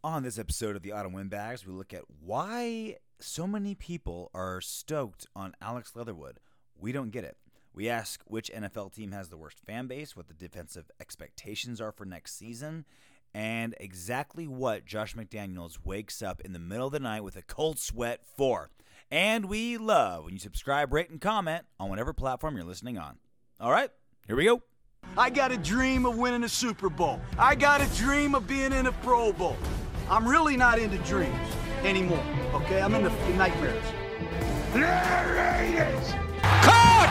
On this episode of the Autumn Windbags, we look at why so many people are stoked on Alex Leatherwood. We don't get it. We ask which NFL team has the worst fan base, what the defensive expectations are for next season, and exactly what Josh McDaniels wakes up in the middle of the night with a cold sweat for. And we love when you subscribe, rate, and comment on whatever platform you're listening on. All right, here we go. I got a dream of winning a Super Bowl. I got a dream of being in a Pro Bowl. I'm really not into dreams anymore, okay? I'm into nightmares. Raiders! Caught!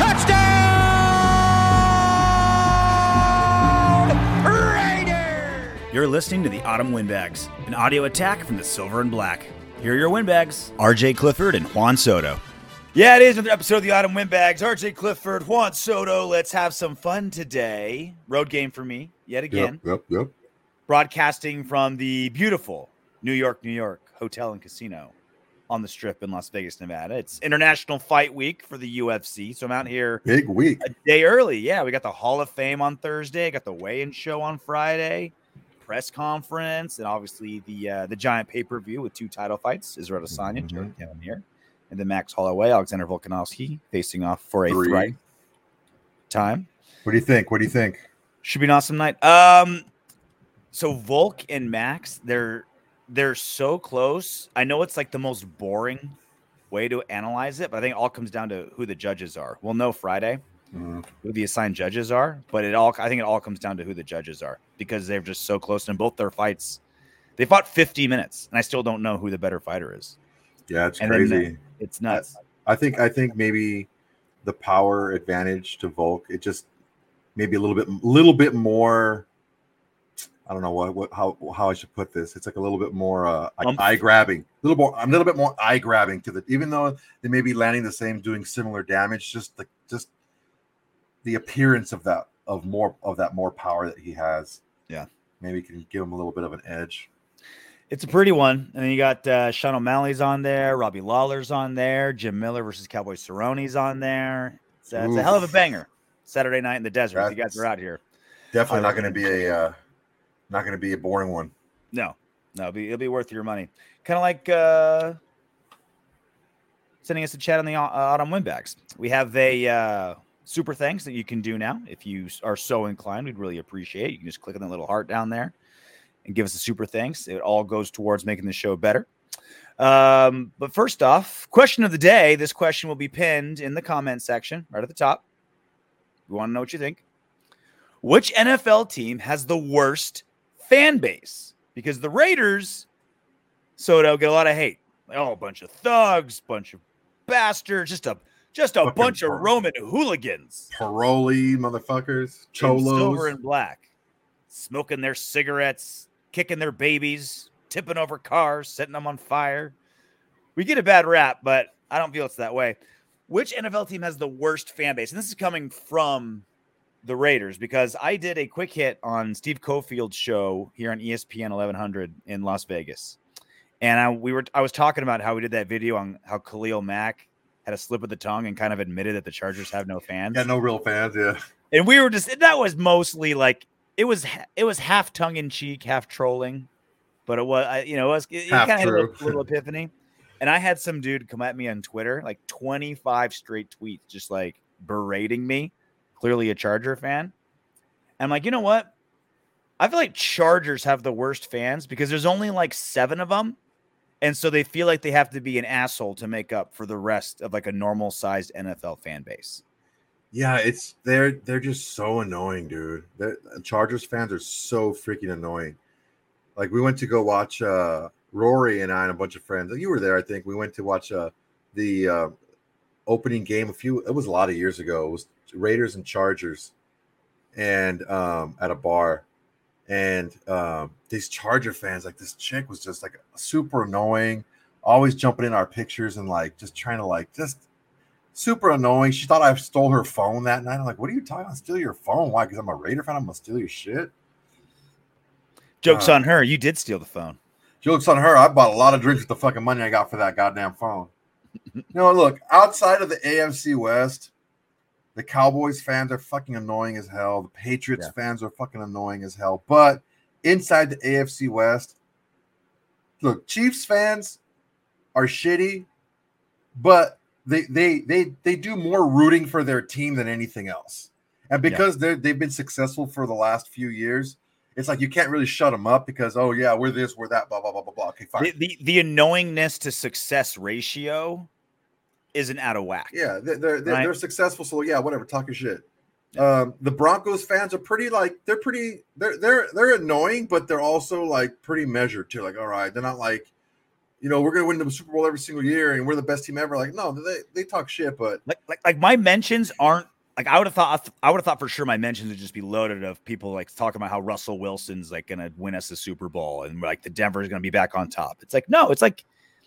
Touchdown! Raiders! You're listening to the Autumn Windbags, an audio attack from the Silver and Black. Here are your Windbags, RJ Clifford and Juan Soto. Yeah, it is another episode of the Autumn Windbags. RJ Clifford, Juan Soto. Let's have some fun today. Road game for me, yet again. Yep. Broadcasting from the beautiful New York Hotel and Casino on the Strip in Las Vegas, Nevada. It's International Fight Week for the UFC, so I'm out here big week, a day early. Yeah, we got the Hall of Fame on Thursday, got the weigh-in show on Friday, press conference, and obviously the giant pay-per-view with two title fights: Israel Adesanya, Jared Cannonier, and then Max Holloway, Alexander Volkanovski facing off for a thrice time. What do you think? Should be an awesome night. So Volk and Max, they're so close. I know it's like the most boring way to analyze it, but I think it all comes down to who the judges are. We'll know Friday who the assigned judges are, but I think it all comes down to who the judges are because they're just so close. In both their fights, they fought 50 minutes, and I still don't know who the better fighter is. Yeah, it's crazy. It's nuts. I think maybe the power advantage to Volk, it just maybe a little bit more. I don't know how I should put this. It's like a little bit more eye grabbing, a little bit more eye grabbing to the. Even though they may be landing the same, doing similar damage, just the appearance of that more power that he has. Yeah, maybe can give him a little bit of an edge. It's a pretty one, and then you got Sean O'Malley's on there, Robbie Lawler's on there, Jim Miller versus Cowboy Cerrone's on there. It's a hell of a banger. Saturday night in the desert. If you guys are out here, definitely not going to be a boring one. No, it'll be worth your money. Kind of like sending us a chat on the Autumn Windbags. We have a super thanks that you can do now. If you are so inclined, we'd really appreciate it. You can just click on the little heart down there and give us a super thanks. It all goes towards making the show better. But first off, question of the day. This question will be pinned in the comment section right at the top. We want to know what you think. Which NFL team has the worst fan base? Because the Raiders, Soto, get a lot of hate. Oh, a bunch of thugs, bunch of bastards, just a bunch of Roman hooligans. Parolee motherfuckers, cholos. Silver and black. Smoking their cigarettes, kicking their babies, tipping over cars, setting them on fire. We get a bad rap, but I don't feel it's that way. Which NFL team has the worst fan base? And this is coming from the Raiders because I did a quick hit on Steve Cofield's show here on ESPN 1100 in Las Vegas. And I was talking about how we did that video on how Khalil Mack had a slip of the tongue and kind of admitted that the Chargers have no fans. Yeah, no real fans, yeah. And we were that was mostly like it was half tongue in cheek, half trolling, but it kind of had a little epiphany. And I had some dude come at me on Twitter, like 25 straight tweets, just like berating me, clearly a Charger fan. And I'm like, you know what? I feel like Chargers have the worst fans because there's only like 7 of them. And so they feel like they have to be an asshole to make up for the rest of like a normal sized NFL fan base. Yeah, they're just so annoying, dude. Chargers fans are so freaking annoying. Like we went to go watch Rory and I and a bunch of friends. You were there, I think. We went to watch the opening game it was a lot of years ago. It was Raiders and Chargers and at a bar. And these Charger fans, like this chick was just like super annoying, always jumping in our pictures and like just trying to like just super annoying. She thought I stole her phone that night. I'm like, what are you talking about? Steal your phone? Why? Because I'm a Raider fan? I'm gonna steal your shit. Joke's on her. You did steal the phone. Joke's on her. I bought a lot of drinks with the fucking money I got for that goddamn phone. Look, outside of the AFC West, the Cowboys fans are fucking annoying as hell. The Patriots fans are fucking annoying as hell. But inside the AFC West, look, Chiefs fans are shitty, but they do more rooting for their team than anything else. And because they've been successful for the last few years, it's like you can't really shut them up because, oh yeah, we're this, we're that, blah blah blah blah blah. Okay, fine. The annoyingness to success ratio isn't out of whack. Yeah, they're successful, so yeah, whatever, talking shit. The Broncos fans are they're annoying, but they're also like pretty measured too. Like, all right, they're not like, we're gonna win the Super Bowl every single year and we're the best team ever. Like, no, they talk shit, but like my mentions aren't like I would have thought for sure my mentions would just be loaded of people like talking about how Russell Wilson's like gonna win us the Super Bowl and like the Denver's gonna be back on top. It's like no, it's like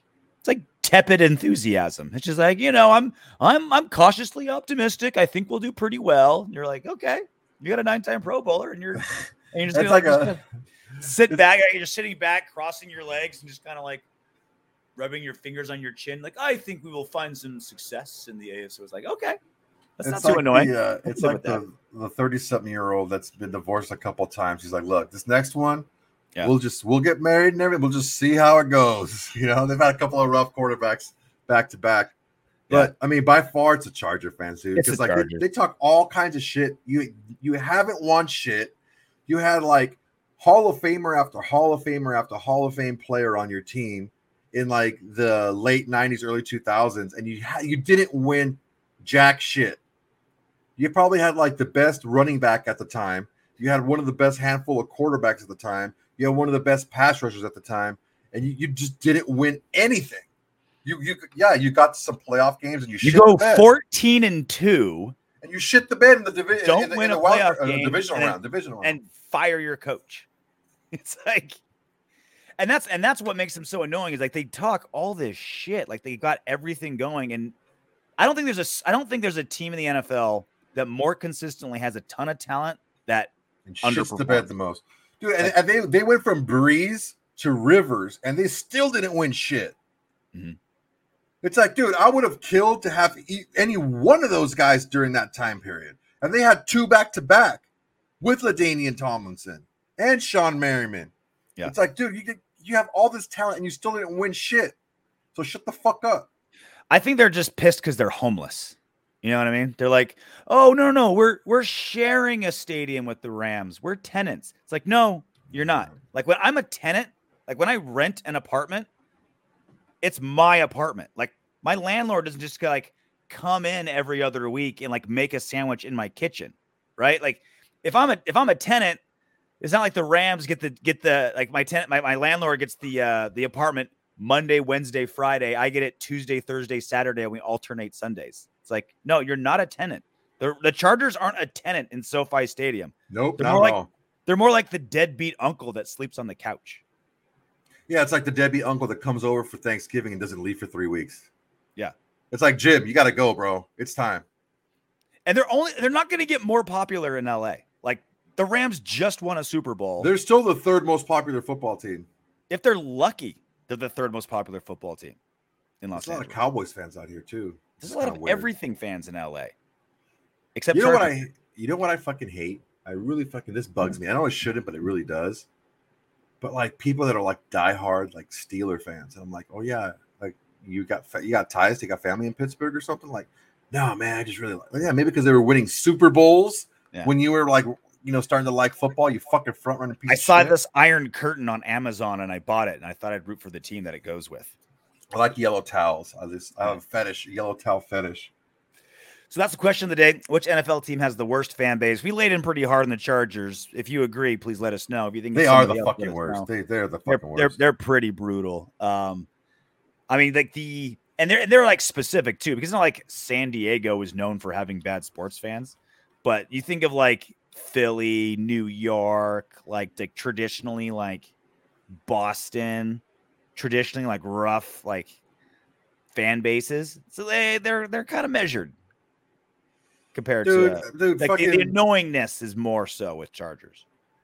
tepid enthusiasm. It's just like, I'm cautiously optimistic. I think we'll do pretty well. And you're like, okay, you got a 9-time Pro Bowler, and you're just gonna sit back. You're just sitting back, crossing your legs, and just kind of like rubbing your fingers on your chin. Like, I think we will find some success in the AFC. It's like, okay, that's not too annoying. It's like the 30-something-year-old that's been divorced a couple of times. He's like, look, this next one. Yeah. We'll get married and everything. We'll just see how it goes. They've had a couple of rough quarterbacks back to back. But I mean, by far it's a Charger fans, dude. Because like they talk all kinds of shit. You haven't won shit. You had like Hall of Famer after Hall of Famer after Hall of Fame player on your team in like the late 90s, early 2000s, and you didn't win jack shit. You probably had like the best running back at the time. You had one of the best handful of quarterbacks at the time. You had one of the best pass rushers at the time, and you just didn't win anything. You got some playoff games, and you go 14-2, and you shit the bed in the division. Don't win a playoff game, divisional round, and fire your coach. It's like, and that's what makes them so annoying. Is like they talk all this shit, like they got everything going, and I don't think there's a team in the NFL that more consistently has a ton of talent that shits the bed the most. Dude, and they went from Breeze to Rivers, and they still didn't win shit. Mm-hmm. It's like, dude, I would have killed to have any one of those guys during that time period. And they had 2 back-to-back with LaDainian Tomlinson and Sean Merriman. Yeah. It's like, dude, you have all this talent, and you still didn't win shit. So shut the fuck up. I think they're just pissed because they're homeless. You know what I mean? They're like, oh, no, we're sharing a stadium with the Rams. We're tenants. It's like, no, you're not. Like when I'm a tenant, like when I rent an apartment, it's my apartment. Like my landlord doesn't just like come in every other week and like make a sandwich in my kitchen, right? Like if I'm a tenant, it's not like the Rams get the like my tenant, my landlord gets the apartment Monday, Wednesday, Friday. I get it Tuesday, Thursday, Saturday, and we alternate Sundays. It's like, no, you're not a tenant. The Chargers aren't a tenant in SoFi Stadium. Nope, they're more like the deadbeat uncle that sleeps on the couch. Yeah, it's like the deadbeat uncle that comes over for Thanksgiving and doesn't leave for 3 weeks. Yeah. It's like, Jim, you got to go, bro. It's time. And they're not going to get more popular in LA. Like the Rams just won a Super Bowl. They're still the 3rd most popular football team. If they're lucky, they're the 3rd most popular football team in Los Angeles. There's a lot of Cowboys fans out here too. There's a lot of everything fans in LA. Except you know what I fucking hate? I really fucking this bugs me. I know it shouldn't, but it really does. But like people that are like diehard like Steeler fans, and I'm like, oh yeah, like you got ties, you got family in Pittsburgh or something. Like, no man, I just really like maybe because they were winning Super Bowls when you were like starting to like football. You fucking front running piece. I saw this Iron Curtain on Amazon and I bought it, and I thought I'd root for the team that it goes with. I like yellow towels. I have a fetish, yellow towel fetish. So that's the question of the day. Which NFL team has the worst fan base? We laid in pretty hard on the Chargers. If you agree, please let us know. If you think they are the fucking worst, they're the fucking worst. They're pretty brutal. I mean, like they're like specific too, because it's not like San Diego is known for having bad sports fans, but you think of like Philly, New York, like traditionally like Boston. Traditionally like rough like fan bases, so they're kind of measured compared to like the annoyingness is more so with Chargers.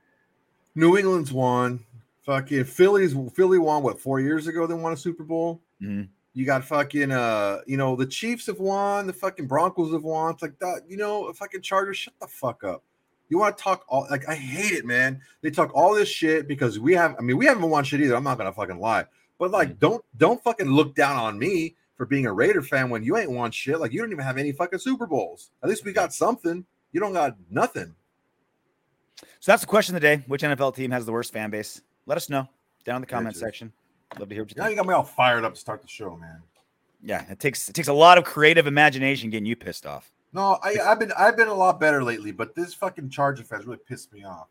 New England's won. Fucking Philly won what 4 years ago? They won a Super Bowl. Mm-hmm. You got fucking the Chiefs have won. The fucking Broncos have won. It's like that. Fucking Chargers. Shut the fuck up. You want to talk all like I hate it, man. They talk all this shit because we haven't won shit either. I'm not gonna fucking lie. But like, don't fucking look down on me for being a Raider fan when you ain't won shit. Like, you don't even have any fucking Super Bowls. At least we got something. You don't got nothing. So that's the question of the day. Which NFL team has the worst fan base? Let us know down in the comment section. Love to hear what you think. Now you got me all fired up to start the show, man. Yeah, it takes a lot of creative imagination getting you pissed off. No, I've been a lot better lately, but this fucking Charger fans really pissed me off.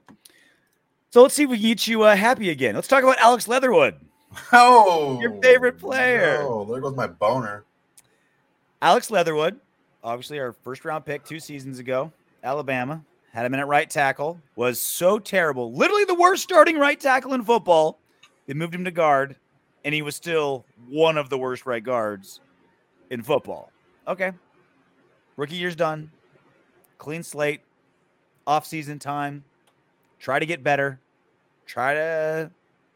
So let's see if we can get you happy again. Let's talk about Alex Leatherwood. Oh, your favorite player. Oh, there goes my boner. Alex Leatherwood, obviously our first round pick 2 seasons ago. Alabama, had him in at right tackle, was so terrible. Literally the worst starting right tackle in football. They moved him to guard, and he was still one of the worst right guards in football. Okay. Rookie year's done. Clean slate. Off-season time. Try to get better. Try to,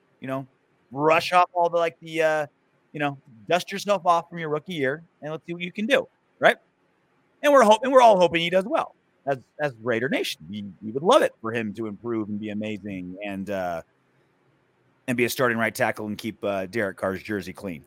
rush off all the dust yourself off from your rookie year, and let's see what you can do, right? And we're all hoping he does well. As Raider Nation, we would love it for him to improve and be amazing and be a starting right tackle and keep Derek Carr's jersey clean.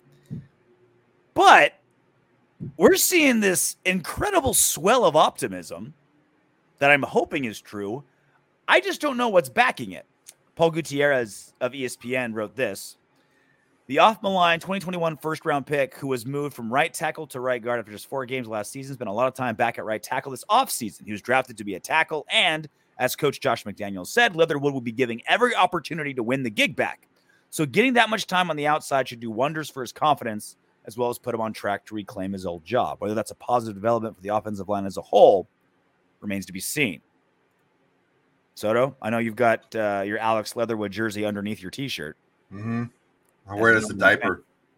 But we're seeing this incredible swell of optimism that I'm hoping is true. I just don't know what's backing it. Paul Gutierrez of ESPN wrote this. The off-the-line 2021 first-round pick who was moved from right tackle to right guard after just 4 games last season spent a lot of time back at right tackle this offseason. He was drafted to be a tackle, and as Coach Josh McDaniels said, Leatherwood will be giving every opportunity to win the gig back. So getting that much time on the outside should do wonders for his confidence, as well as put him on track to reclaim his old job. Whether that's a positive development for the offensive line as a whole remains to be seen. Soto, I know you've got your Alex Leatherwood jersey underneath your T-shirt. Mm-hmm. I wear it as a diaper.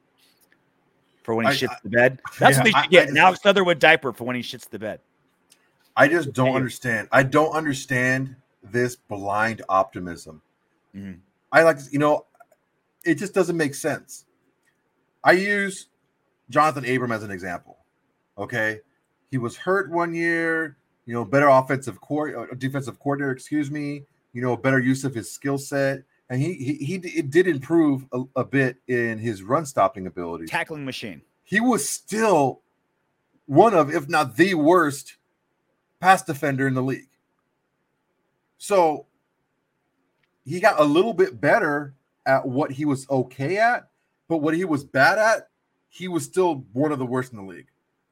For when he shits the bed? That's what they should get, an Alex Leatherwood diaper for when he shits the bed. I just don't understand. I don't understand this blind optimism. Mm-hmm. I like, it just doesn't make sense. I use Jonathan Abram as an example. Okay. He was hurt one year, better defensive coordinator, better use of his skill set. And he did improve a bit in his run stopping ability. Tackling machine. He was still one of, if not the worst pass defender in the league. So he got a little bit better at what he was okay at, but what he was bad at, he was still one of the worst in the league.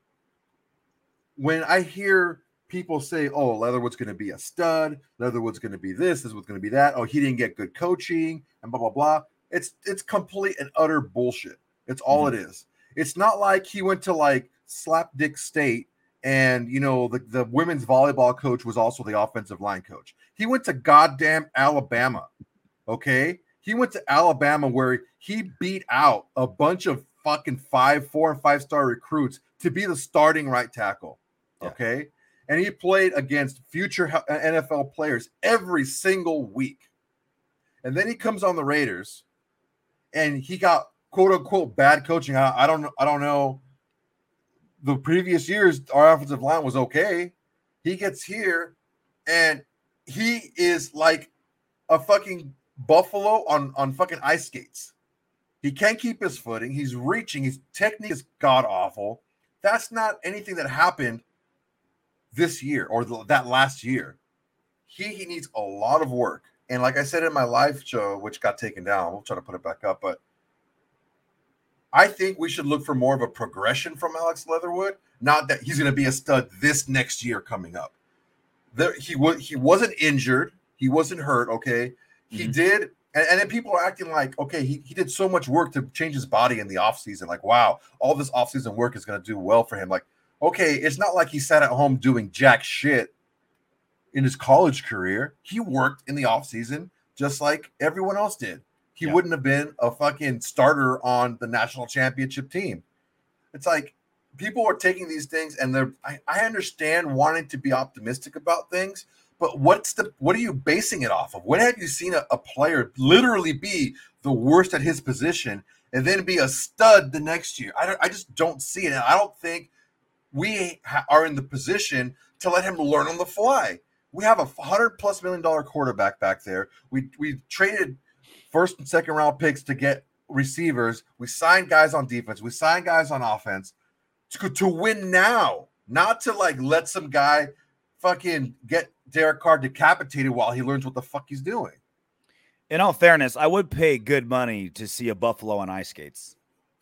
When I hear people say, oh, Leatherwood's going to be a stud, Leatherwood's going to be this is what's going to be that, oh, he didn't get good coaching, and blah, blah, blah. It's complete and utter bullshit. It's all it is. It's not like he went to Slapdick State and, the women's volleyball coach was also the offensive line coach. He went to goddamn Alabama, okay? He went to Alabama where he beat out a bunch of fucking 4 and 5-star recruits to be the starting right tackle, okay? And he played against future NFL players every single week. And then he comes on the Raiders, and he got quote unquote bad coaching. I don't know. The previous years, our offensive line was okay. He gets here, and he is like a fucking buffalo on fucking ice skates. He can't keep his footing. He's reaching. His technique is god awful. That's not anything that happened this year or that last year. He needs a lot of work. And like I said in my live show, which got taken down, we'll try to put it back up, but I think we should look for more of a progression from Alex Leatherwood, not that he's going to be a stud this next year coming up. He wasn't injured. He wasn't hurt, okay? He did, and then people are acting like, okay, he did so much work to change his body in the offseason. Like, wow, all this offseason work is going to do well for him. Like, okay, it's not like he sat at home doing jack shit in his college career. He worked in the offseason just like everyone else did. He wouldn't have been a fucking starter on the national championship team. It's like people are taking these things and I understand wanting to be optimistic about things, but what are you basing it off of? When have you seen a player literally be the worst at his position and then be a stud the next year? I just don't see it. And I don't think we are in the position to let him learn on the fly. We have a $100+ million quarterback back there. We traded first and second round picks to get receivers. We sign guys on defense. We sign guys on offense to win now, not to like let some guy fucking get Derek Carr decapitated while he learns what the fuck he's doing. In all fairness, I would pay good money to see a Buffalo on ice skates.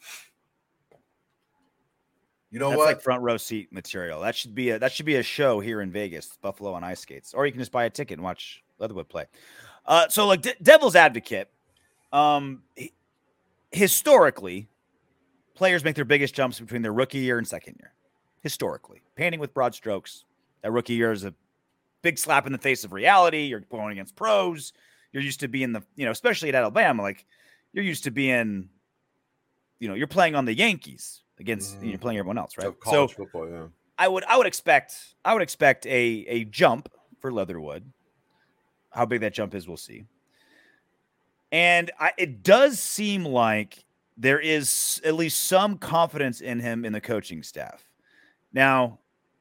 You know That's what? like front row seat material. That should be a show here in Vegas, Buffalo on ice skates. Or you can just buy a ticket and watch Leatherwood play. So like devil's advocate, historically, players make their biggest jumps between their rookie year and second year. Historically, painting with broad strokes, that rookie year is a big slap in the face of reality. You're going against pros. You're used to being especially at Alabama, like you're used to being, you're playing on the Yankees against, you're playing everyone else, right? College football, yeah. I would expect a jump for Leatherwood. How big that jump is, we'll see. And it does seem like there is at least some confidence in him in the coaching staff. Now,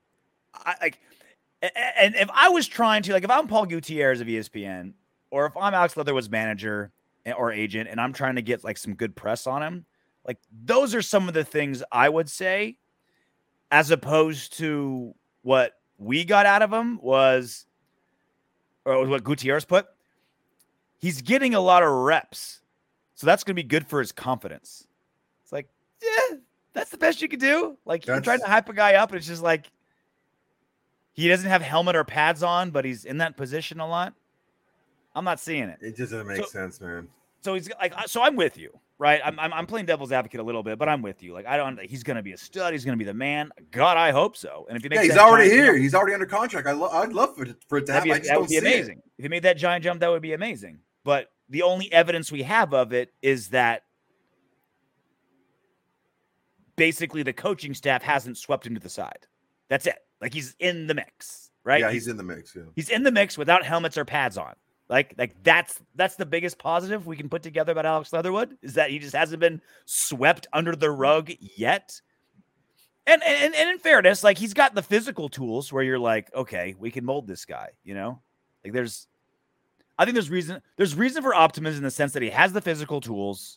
and if I was trying to, like, if I'm Paul Gutierrez of ESPN, or if I'm Alex Leatherwood's manager or agent, and I'm trying to get like some good press on him, like those are some of the things I would say, as opposed to what we got out of him was, or what Gutierrez put. He's getting a lot of reps, so that's going to be good for his confidence. It's like, yeah, that's the best you can do. Like you're trying to hype a guy up, and it's just like he doesn't have helmet or pads on, but he's in that position a lot. I'm not seeing it. It just doesn't make sense, man. So he's like, so I'm with you, right? I'm playing devil's advocate a little bit, but I'm with you. Like, he's going to be a stud. He's going to be the man. God, I hope so. And if he makes he's already here. He's already under contract. I'd love for it to happen. That would be amazing. If he made that giant jump, that would be amazing. But the only evidence we have of it is that basically the coaching staff hasn't swept him to the side. That's it. Like he's in the mix, right? Yeah, he's in the mix. Yeah. He's in the mix without helmets or pads on. Like that's the biggest positive we can put together about Alex Leatherwood, is that he just hasn't been swept under the rug yet. And in fairness, like he's got the physical tools where you're like, okay, we can mold this guy, Like I think there's reason for optimism in the sense that he has the physical tools,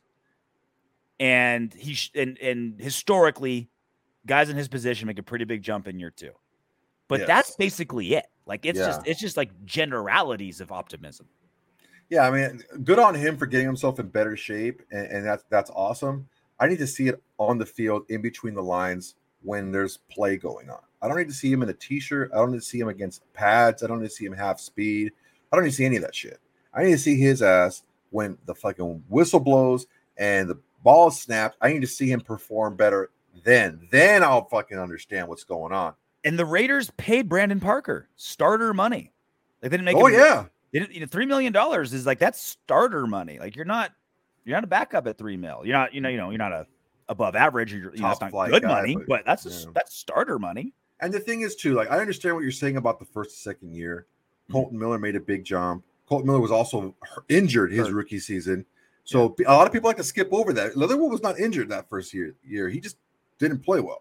and and historically, guys in his position make a pretty big jump in year two. But that's basically it. Like it's just like generalities of optimism. Yeah, I mean, good on him for getting himself in better shape, and that's awesome. I need to see it on the field in between the lines when there's play going on. I don't need to see him in a t-shirt. I don't need to see him against pads. I don't need to see him half speed. I don't need to see any of that shit. I need to see his ass when the fucking whistle blows and the ball is snapped. I need to see him perform better then. Then I'll fucking understand what's going on. And the Raiders paid Brandon Parker starter money. Like they didn't make. They didn't, $3 million is like, that's starter money. Like you're not a backup at $3 million. You're not a above average. It's not good guy, money, but that's starter money. And the thing is too, like I understand what you're saying about the first and second year. Colton Miller made a big jump. Colton Miller was also injured his rookie season, so a lot of people like to skip over that. Leatherwood was not injured that first year. He just didn't play well.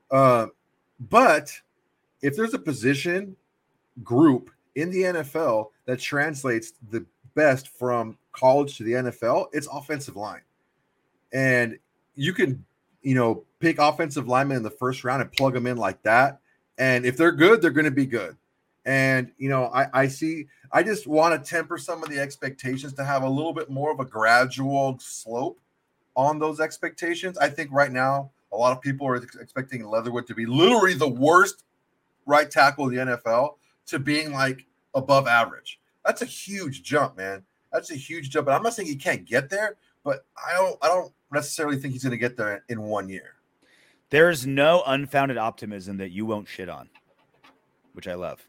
But if there's a position group in the NFL that translates the best from college to the NFL, it's offensive line. And you can, pick offensive linemen in the first round and plug them in like that. And if they're good, they're going to be good. And, I just want to temper some of the expectations to have a little bit more of a gradual slope on those expectations. I think right now, a lot of people are expecting Leatherwood to be literally the worst right tackle in the NFL to being like above average. That's a huge jump, man. That's a huge jump. And I'm not saying he can't get there, but I don't necessarily think he's going to get there in 1 year. There's no unfounded optimism that you won't shit on, which I love.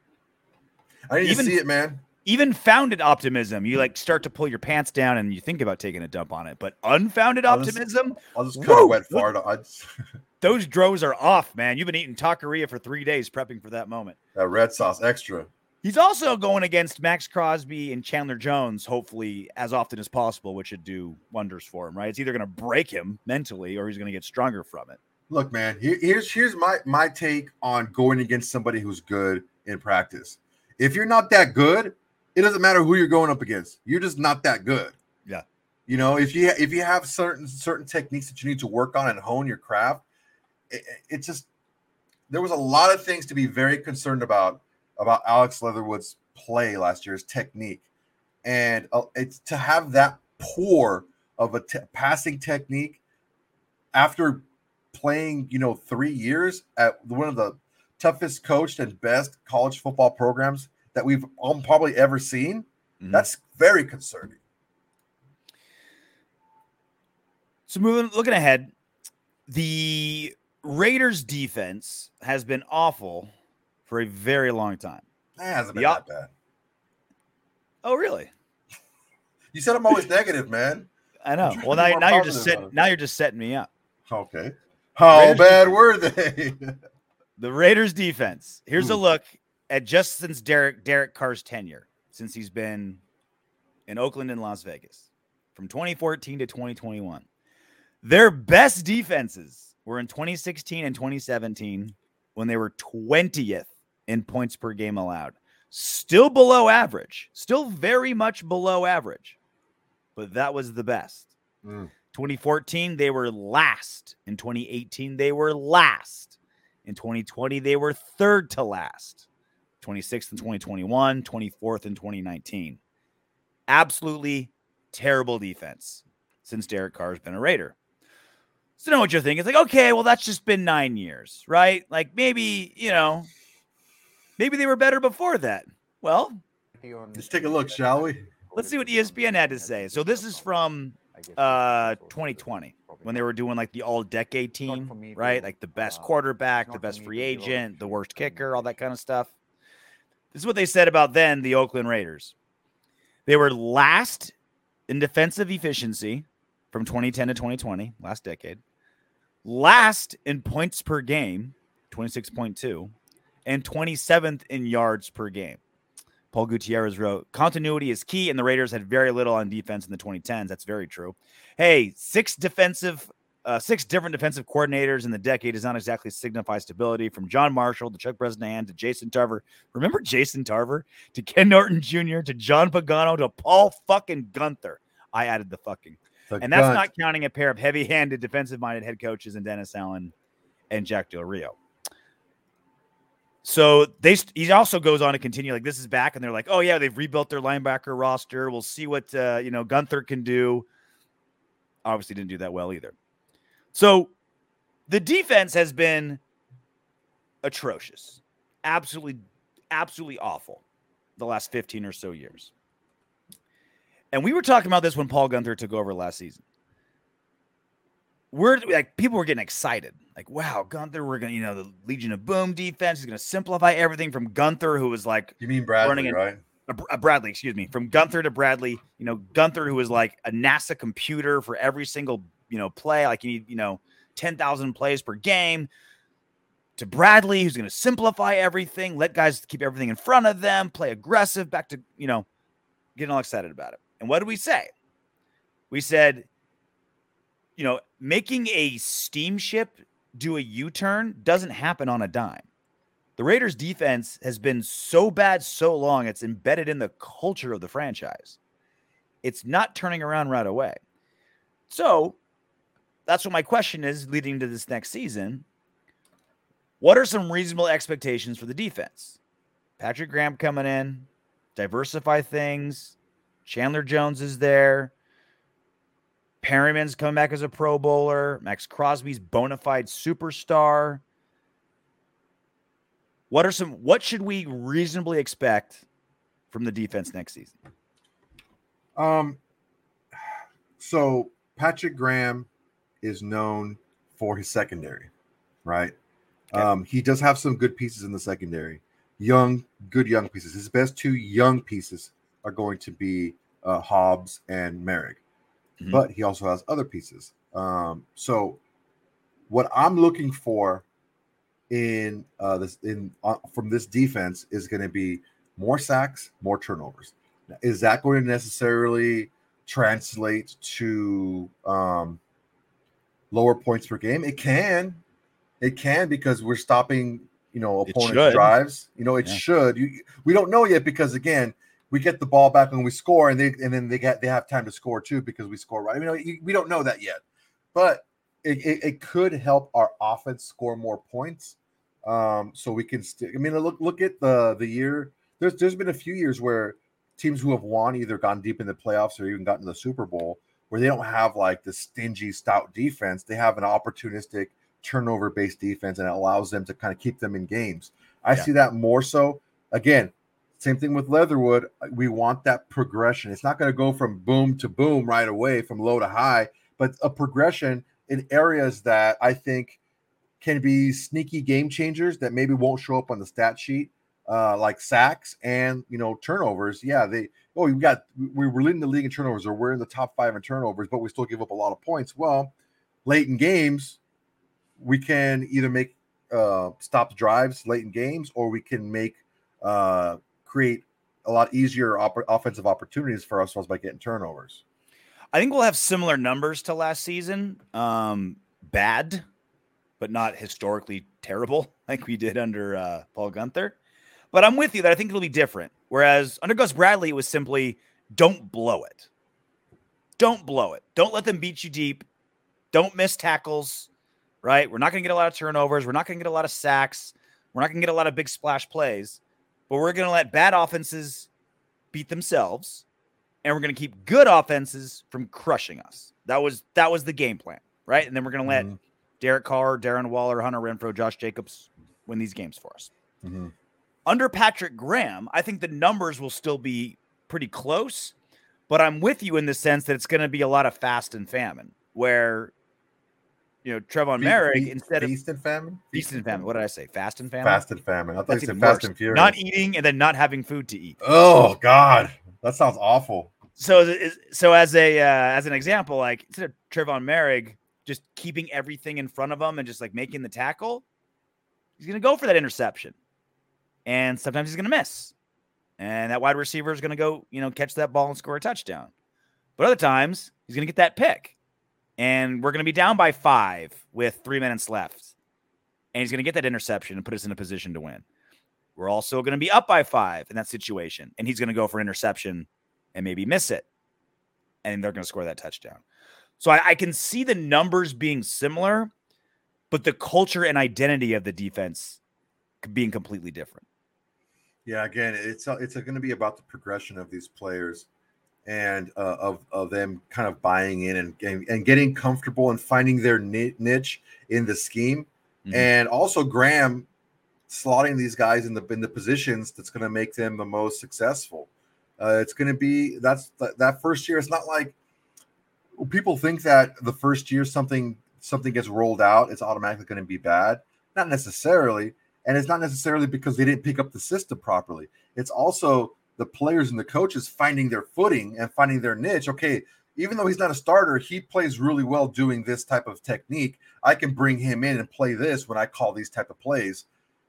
I need to see it, man. Even founded optimism, you like start to pull your pants down and you think about taking a dump on it. But unfounded optimism, I'll just cut a wet fart. Those drows are off, man. You've been eating taqueria for 3 days prepping for that moment. That red sauce extra. He's also going against Max Crosby and Chandler Jones, hopefully as often as possible, which should do wonders for him, right? It's either going to break him mentally or he's going to get stronger from it. Look, man, here's my take on going against somebody who's good in practice. If you're not that good, it doesn't matter who you're going up against. You're just not that good. Yeah. You know, if you have certain techniques that you need to work on and hone your craft, it's just there was a lot of things to be very concerned about Alex Leatherwood's play last year's technique, and it's to have that poor of a passing technique after playing 3 years at one of the toughest coached and best college football programs that we've probably ever seen. Mm-hmm. That's very concerning. So looking ahead, the Raiders defense has been awful for a very long time. It hasn't been that bad. Oh, really? You said I'm always negative, man. I know. Well, now you're just setting me up. Okay. How bad were they? The Raiders defense. Here's a look at just since Derek Carr's tenure, since he's been in Oakland and Las Vegas, from 2014 to 2021. Their best defenses were in 2016 and 2017 when they were 20th in points per game allowed. Still below average. Still very much below average. But that was the best. 2014, they were last. In 2018, they were last. In 2020, they were third to last. 26th in 2021, 24th in 2019. Absolutely terrible defense since Derek Carr has been a Raider. So know what you're thinking. It's like, okay, well, that's just been 9 years, right? Like maybe they were better before that. Well, let's take a look, shall we? Let's see what ESPN had to say. So this is from 2020 when they were doing like the all-decade team, right? Like the best quarterback, the best free agent, the worst kicker, all that kind of stuff. This is what they said about then, the Oakland Raiders. They were last in defensive efficiency from 2010 to 2020, last decade. Last in points per game, 26.2, and 27th in yards per game. Paul Gutierrez wrote, continuity is key, and the Raiders had very little on defense in the 2010s. That's very true. Hey, six different defensive coordinators in the decade does not exactly signify stability. From John Marshall to Chuck Bresnahan to Jason Tarver. Remember Jason Tarver? To Ken Norton Jr. to John Pagano to Paul fucking Gunther. I added the fucking. And that's not counting a pair of heavy-handed, defensive-minded head coaches in Dennis Allen and Jack Del Rio. So he also goes on to continue, like, this is back, and they're like, oh, yeah, they've rebuilt their linebacker roster. We'll see what, Gunther can do. Obviously didn't do that well either. So the defense has been atrocious. Absolutely, absolutely awful the last 15 or so years. And we were talking about this when Paul Gunther took over last season. People were getting excited. Like, wow, Gunther, we're going to, the Legion of Boom defense is going to simplify everything from Gunther, who was like, you mean Bradley, right? Bradley, excuse me. From Gunther to Bradley, Gunther, who was like a NASA computer for every single, play. Like you need, 10,000 plays per game. To Bradley, who's going to simplify everything, let guys keep everything in front of them, play aggressive, back to, getting all excited about it. And what did we say? We said, making a steamship do a U-turn doesn't happen on a dime. The Raiders defense has been so bad so long, it's embedded in the culture of the franchise. It's not turning around right away. So that's what my question is leading to this next season. What are some reasonable expectations for the defense? Patrick Graham coming in, diversify things. Chandler Jones is there. Perryman's coming back as a Pro Bowler. Max Crosby's bona fide superstar. What should we reasonably expect from the defense next season? So Patrick Graham is known for his secondary, right? Okay. He does have some good pieces in the secondary. Good young pieces. His best two young pieces are going to be Hobbs and Merrick. Mm-hmm. But he also has other pieces. So what I'm looking for from this defense is going to be more sacks, more turnovers. Now, is that going to necessarily translate to lower points per game? It can because we're stopping, opponents' drives. It should. We don't know yet because again, we get the ball back and we score, and then they have time to score too because we score right. I mean, we don't know that yet, but it could help our offense score more points. So we can I mean, look at the year. There's been a few years where teams who have won either gone deep in the playoffs or even gotten to the Super Bowl where they don't have like the stingy, stout defense. They have an opportunistic turnover-based defense, and it allows them to kind of keep them in games. I see that more so. Again, same thing with Leatherwood. We want that progression. It's not going to go from boom to boom right away, from low to high, but a progression in areas that I think can be sneaky game changers that maybe won't show up on the stat sheet, like sacks and turnovers. Yeah, we're leading the league in turnovers, or we're in the top 5 in turnovers, but we still give up a lot of points. Well, late in games, we can either make stop drives late in games, or we can make create a lot easier offensive opportunities for ourselves by getting turnovers. I think we'll have similar numbers to last season. Bad, but not historically terrible like we did under Paul Guenther. But I'm with you that I think it'll be different. Whereas under Gus Bradley, it was simply don't blow it. Don't blow it. Don't let them beat you deep. Don't miss tackles, right? We're not going to get a lot of turnovers. We're not going to get a lot of sacks. We're not going to get a lot of big splash plays. But we're going to let bad offenses beat themselves, and we're going to keep good offenses from crushing us. That was the game plan, right? And then we're going to let Derek Carr, Darren Waller, Hunter Renfrow, Josh Jacobs win these games for us. Mm-hmm. Under Patrick Graham, I think the numbers will still be pretty close, but I'm with you in the sense that it's going to be a lot of fast and famine, where Trevon Merrick instead of feast and famine. Feast and famine. What did I say? Fast and famine. Fast and famine. I thought you That's said even fast worse. and furious. Not eating and then not having food to eat. Oh God, that sounds awful. So as an example, like instead of Trevon Merrick just keeping everything in front of him and just like making the tackle, he's going to go for that interception, and sometimes he's going to miss, and that wide receiver is going to go catch that ball and score a touchdown. But other times he's going to get that pick. And we're going to be down by 5 with 3 minutes left. And he's going to get that interception and put us in a position to win. We're also going to be up by 5 in that situation. And he's going to go for an interception and maybe miss it. And they're going to score that touchdown. So I can see the numbers being similar, but the culture and identity of the defense being completely different. Yeah, again, it's going to be about the progression of these players. And of them kind of buying in and getting comfortable and finding their niche in the scheme, and also Graham slotting these guys in the positions that's going to make them the most successful. It's going to be that first year. It's not like people think that the first year something gets rolled out, it's automatically going to be bad. Not necessarily, and it's not necessarily because they didn't pick up the system properly. It's also the players and the coaches finding their footing and finding their niche. Okay, even though he's not a starter, he plays really well doing this type of technique. I can bring him in and play this when I call these type of plays.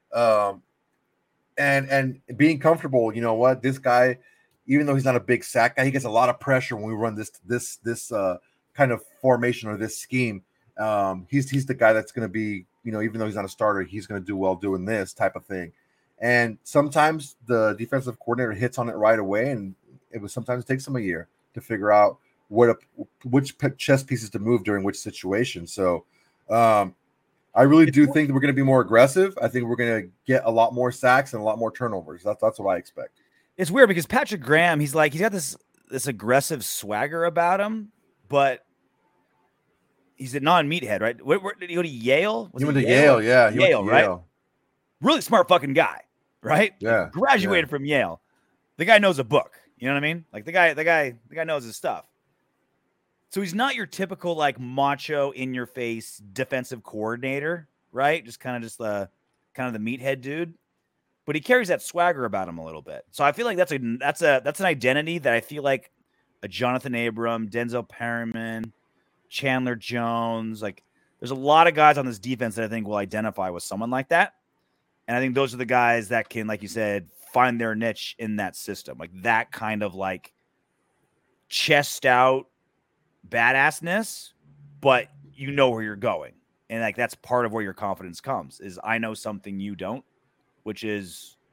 And being comfortable, you know what, this guy, even though he's not a big sack guy, he gets a lot of pressure when we run this kind of formation or this scheme. He's the guy that's going to be, even though he's not a starter, he's going to do well doing this type of thing. And sometimes the defensive coordinator hits on it right away, and sometimes it takes them a year to figure out which chess pieces to move during which situation. So I really do think that we're going to be more aggressive. I think we're going to get a lot more sacks and a lot more turnovers. That's what I expect. It's weird because Patrick Graham, he's got this aggressive swagger about him, but he's a non-meathead, right? Where did he go to Yale? He went to Yale, yeah. Yale, right? Really smart fucking guy. Right? Yeah. Graduated from Yale. The guy knows a book. You know what I mean? Like the guy knows his stuff. So he's not your typical like macho in your face defensive coordinator, right? Just kind of the meathead dude. But he carries that swagger about him a little bit. So I feel like that's an identity that I feel like a Jonathan Abram, Denzel Perryman, Chandler Jones, like there's a lot of guys on this defense that I think will identify with someone like that. And I think those are the guys that can, like you said, find their niche in that system. Like that kind of like chest out badassness, but you know where you're going. And like that's part of where your confidence comes is I know something you don't, which is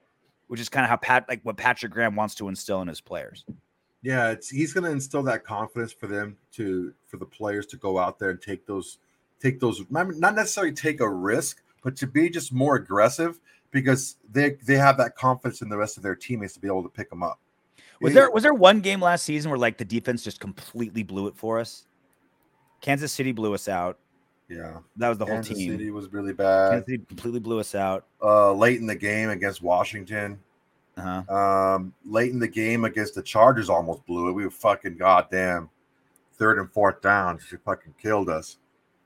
which is kind of how what Patrick Graham wants to instill in his players. Yeah, he's going to instill that confidence for the players to go out there and take those, not necessarily take a risk, but to be just more aggressive because they have that confidence in the rest of their teammates to be able to pick them up. Was there one game last season where like the defense just completely blew it for us? Kansas City blew us out. Yeah, that was the whole Kansas team. City was really bad. Kansas City completely blew us out. Late in the game against Washington. Uh-huh. Late in the game against the Chargers, almost blew it. We were fucking goddamn 3rd and 4th down. She fucking killed us.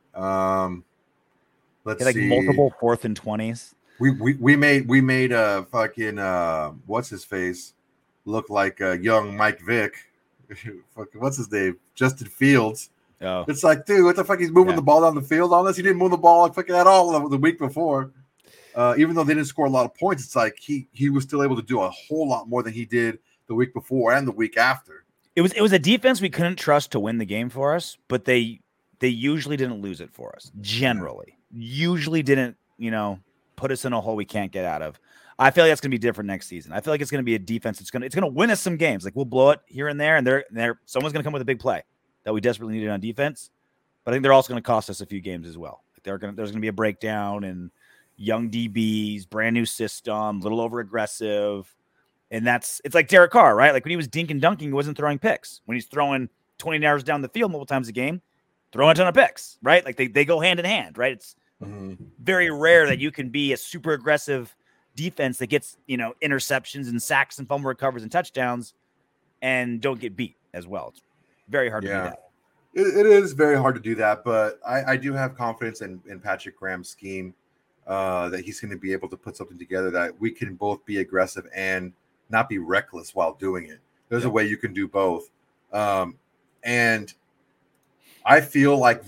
Let's see. Multiple 4th and 20s. We made a fucking what's his face look like a young Mike Vick. Fucking what's his name? Justin Fields. Oh. It's like, dude, what the fuck? He's moving the ball down the field on us. He didn't move the ball like fucking at all the week before. Even though they didn't score a lot of points, it's like he was still able to do a whole lot more than he did the week before and the week after. It was a defense we couldn't trust to win the game for us, but they usually didn't lose it for us. Generally, usually didn't put us in a hole we can't get out of. I feel like that's going to be different next season. I feel like it's going to be a defense. It's going to win us some games. Like we'll blow it here and there, and someone's going to come with a big play that we desperately needed on defense. But I think they're also going to cost us a few games as well. Like there's going to be a breakdown and young DBs, brand new system, little over aggressive. And it's like Derek Carr, right? Like when he was dink and dunking, he wasn't throwing picks. When he's throwing 20 yards down the field multiple times a game, throwing a ton of picks, right? Like they go hand in hand, right? It's very rare that you can be a super aggressive defense that gets, interceptions and sacks and fumble recovers and touchdowns and don't get beat as well. It's very hard to do that. It is very hard to do that, but I do have confidence in Patrick Graham's scheme that he's going to be able to put something together that we can both be aggressive and not be reckless while doing it. There's a way you can do both. And I feel like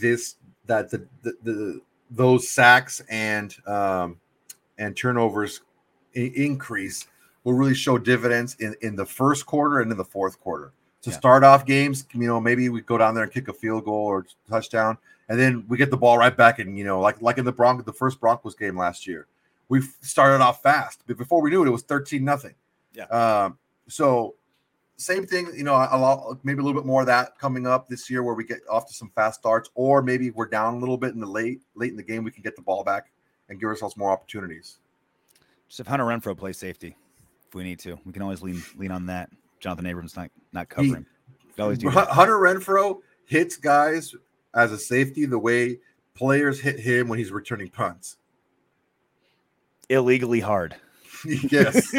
those sacks and turnovers increase will really show dividends in the first quarter and in the fourth quarter. To start off games, maybe we go down there and kick a field goal or touchdown, and then we get the ball right back. And like in the first Broncos game last year, we started off fast, but before we knew it, it was 13-0. Yeah. So same thing, maybe a little bit more of that coming up this year, where we get off to some fast starts, or maybe we're down a little bit in the late in the game, we can get the ball back and give ourselves more opportunities. Just if Hunter Renfrow plays safety, if we need to, we can always lean on that. Jonathan Abrams not covering. Hunter Renfrow hits guys as a safety the way players hit him when he's returning punts. Illegally hard. Yes.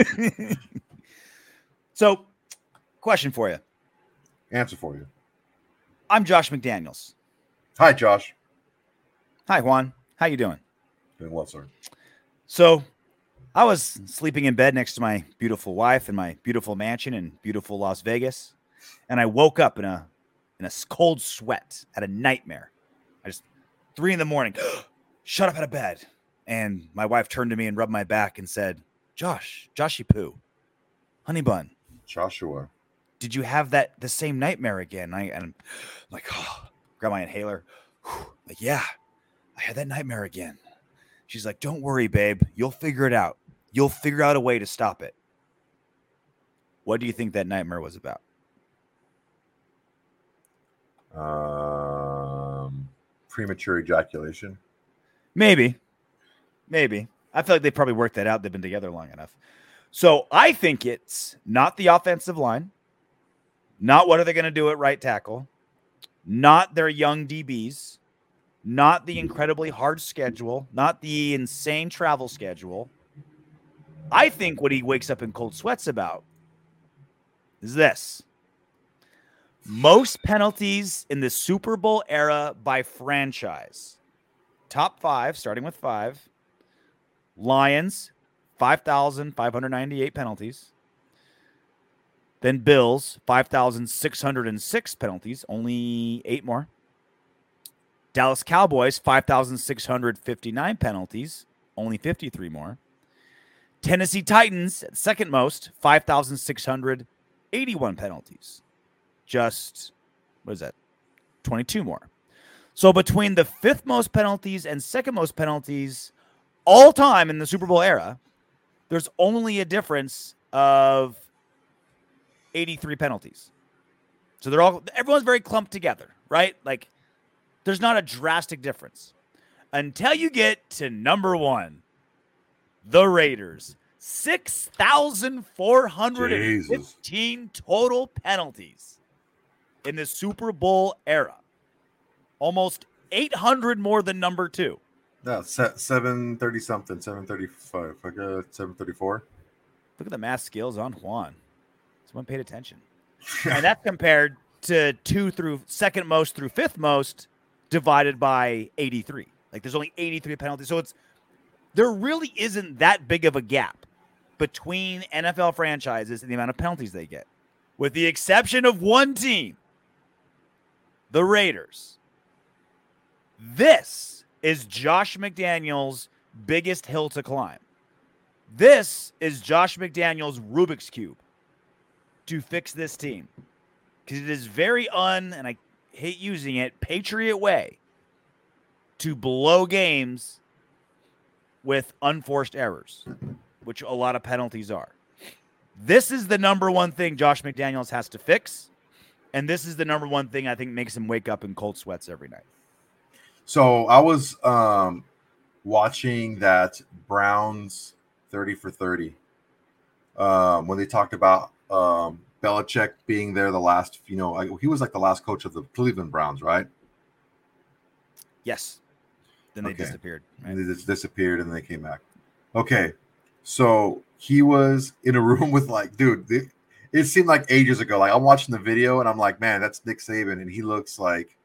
So, question for you. Answer for you. I'm Josh McDaniels. Hi, Josh. Hi, Juan. How you doing? Doing well, sir. So, I was sleeping in bed next to my beautiful wife in my beautiful mansion in beautiful Las Vegas, and I woke up in a cold sweat, had a nightmare. I just 3 a.m, shut up out of bed, and my wife turned to me and rubbed my back and said, "Joshy Poo, honey bun, Joshua, did you have the same nightmare again?" And I'm like, grab my inhaler, like, yeah, I had that nightmare again. She's like, "Don't worry, babe, you'll figure it out. You'll figure out a way to stop it." What do you think that nightmare was about? Premature ejaculation. Maybe. I feel like they probably worked that out. They've been together long enough. So I think it's not the offensive line, not what are they going to do at right tackle, not their young DBs, not the incredibly hard schedule, not the insane travel schedule. I think what he wakes up in cold sweats about is this. Most penalties in the Super Bowl era by franchise. Top 5, starting with 5. Lions, 5,598 penalties. Then Bills, 5,606 penalties, only 8 more. Dallas Cowboys, 5,659 penalties, only 53 more. Tennessee Titans, second most, 5,681 penalties. Just, 22 more. So between the 5th most penalties and 2nd most penalties all time in the Super Bowl era, there's only a difference of 83 penalties. So everyone's very clumped together, right? Like, there's not a drastic difference until you get to number 1, the Raiders. 6,415 total penalties in the Super Bowl era. Almost 800 more than number 2. No, 730 something, 735. I got 734. Look at the math skills on Juan. Someone paid attention. And that's compared to 2 through second most through fifth most divided by 83. Like, there's only 83 penalties. So there really isn't that big of a gap between NFL franchises and the amount of penalties they get, with the exception of one team, the Raiders. This is Josh McDaniels' biggest hill to climb. This is Josh McDaniels' Rubik's Cube to fix this team. Because it is very and I hate using it, Patriot way to blow games with unforced errors, which a lot of penalties are. This is the number one thing Josh McDaniels has to fix, and this is the number one thing I think makes him wake up in cold sweats every night. So I was watching that Browns 30 for 30 when they talked about Belichick being there the last, he was like the last coach of the Cleveland Browns, right? Yes. Then they disappeared. Right? And they just disappeared and they came back. Okay. So he was in a room with it seemed like ages ago. Like, I'm watching the video and I'm like, man, that's Nick Saban. And he looks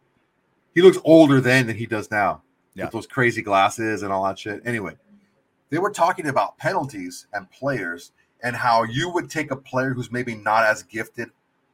older then than he does now. Yeah. With those crazy glasses and all that shit. Anyway, they were talking about penalties and players and how you would take a player who's maybe not as gifted,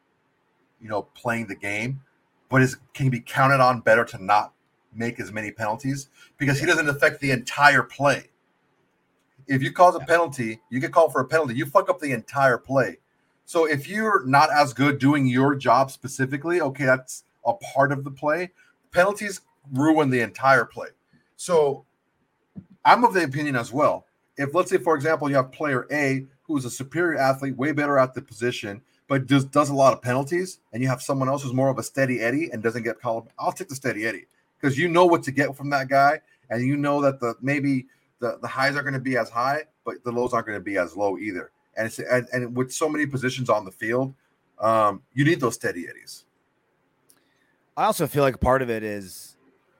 playing the game, but can be counted on better to not make as many penalties because he doesn't affect the entire play. If you cause a penalty, you get called for a penalty, you fuck up the entire play. So if you're not as good doing your job specifically, okay, that's a part of the play. Penalties ruin the entire play. So I'm of the opinion as well. If, let's say, for example, you have player A who's a superior athlete, way better at the position, but just does a lot of penalties, and you have someone else who's more of a steady Eddie and doesn't get called, I'll take the steady Eddie because you know what to get from that guy, and you know that maybe the highs are going to be as high, but the lows aren't going to be as low either. And with so many positions on the field, you need those steady Eddies. I also feel like part of it is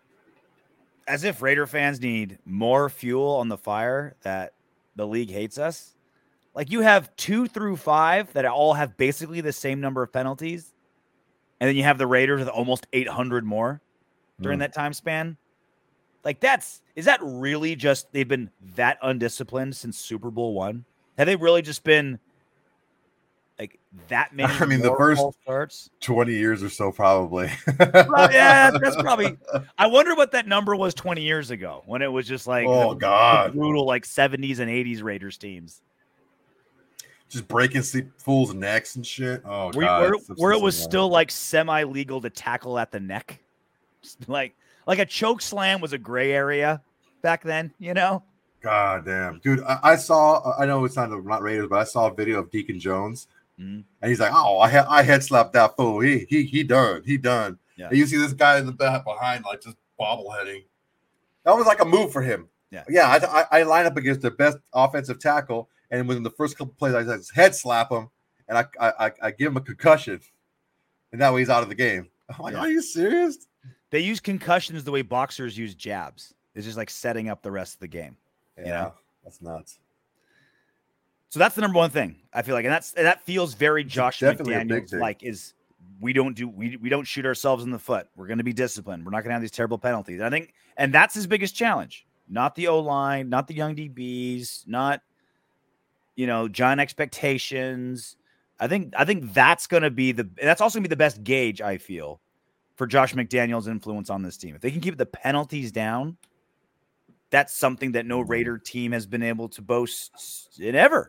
as if Raider fans need more fuel on the fire that the league hates us. Like, you have 2 through 5 that all have basically the same number of penalties. And then you have the Raiders with almost 800 more during that time span. Like, is that really just they've been that undisciplined since Super Bowl I? Have they really just been like that many? I mean, the first starts 20 years or so, probably. Well, yeah, that's probably. I wonder what that number was 20 years ago when it was just like, God, brutal, like 70s and 80s Raiders teams. Just breaking fools' necks and shit. Oh, God. Where it was still like semi-legal to tackle at the neck. Just like a choke slam was a gray area back then, God damn. Dude, I know it's not Raiders, but I saw a video of Deacon Jones. Mm-hmm. And he's like, oh, I head slapped that fool. He done. Yeah. And you see this guy in the back behind, like, just bobbleheading. That was like a move for him. Yeah. I line up against the best offensive tackle, and within the first couple plays, I just head slap him, and I give him a concussion, and that way he's out of the game. I'm like, Are you serious? They use concussions the way boxers use jabs. It's just like setting up the rest of the game. Yeah, that's nuts. So that's the number one thing I feel like, and that feels very Josh McDaniels like. Is we don't shoot ourselves in the foot. We're going to be disciplined. We're not going to have these terrible penalties. I think, and that's his biggest challenge. Not the O-line, not the young DBs, not giant expectations. I think that's going to be that's also going to be the best gauge, I feel, for Josh McDaniels' influence on this team. If they can keep the penalties down, that's something that no Raider team has been able to boast in ever.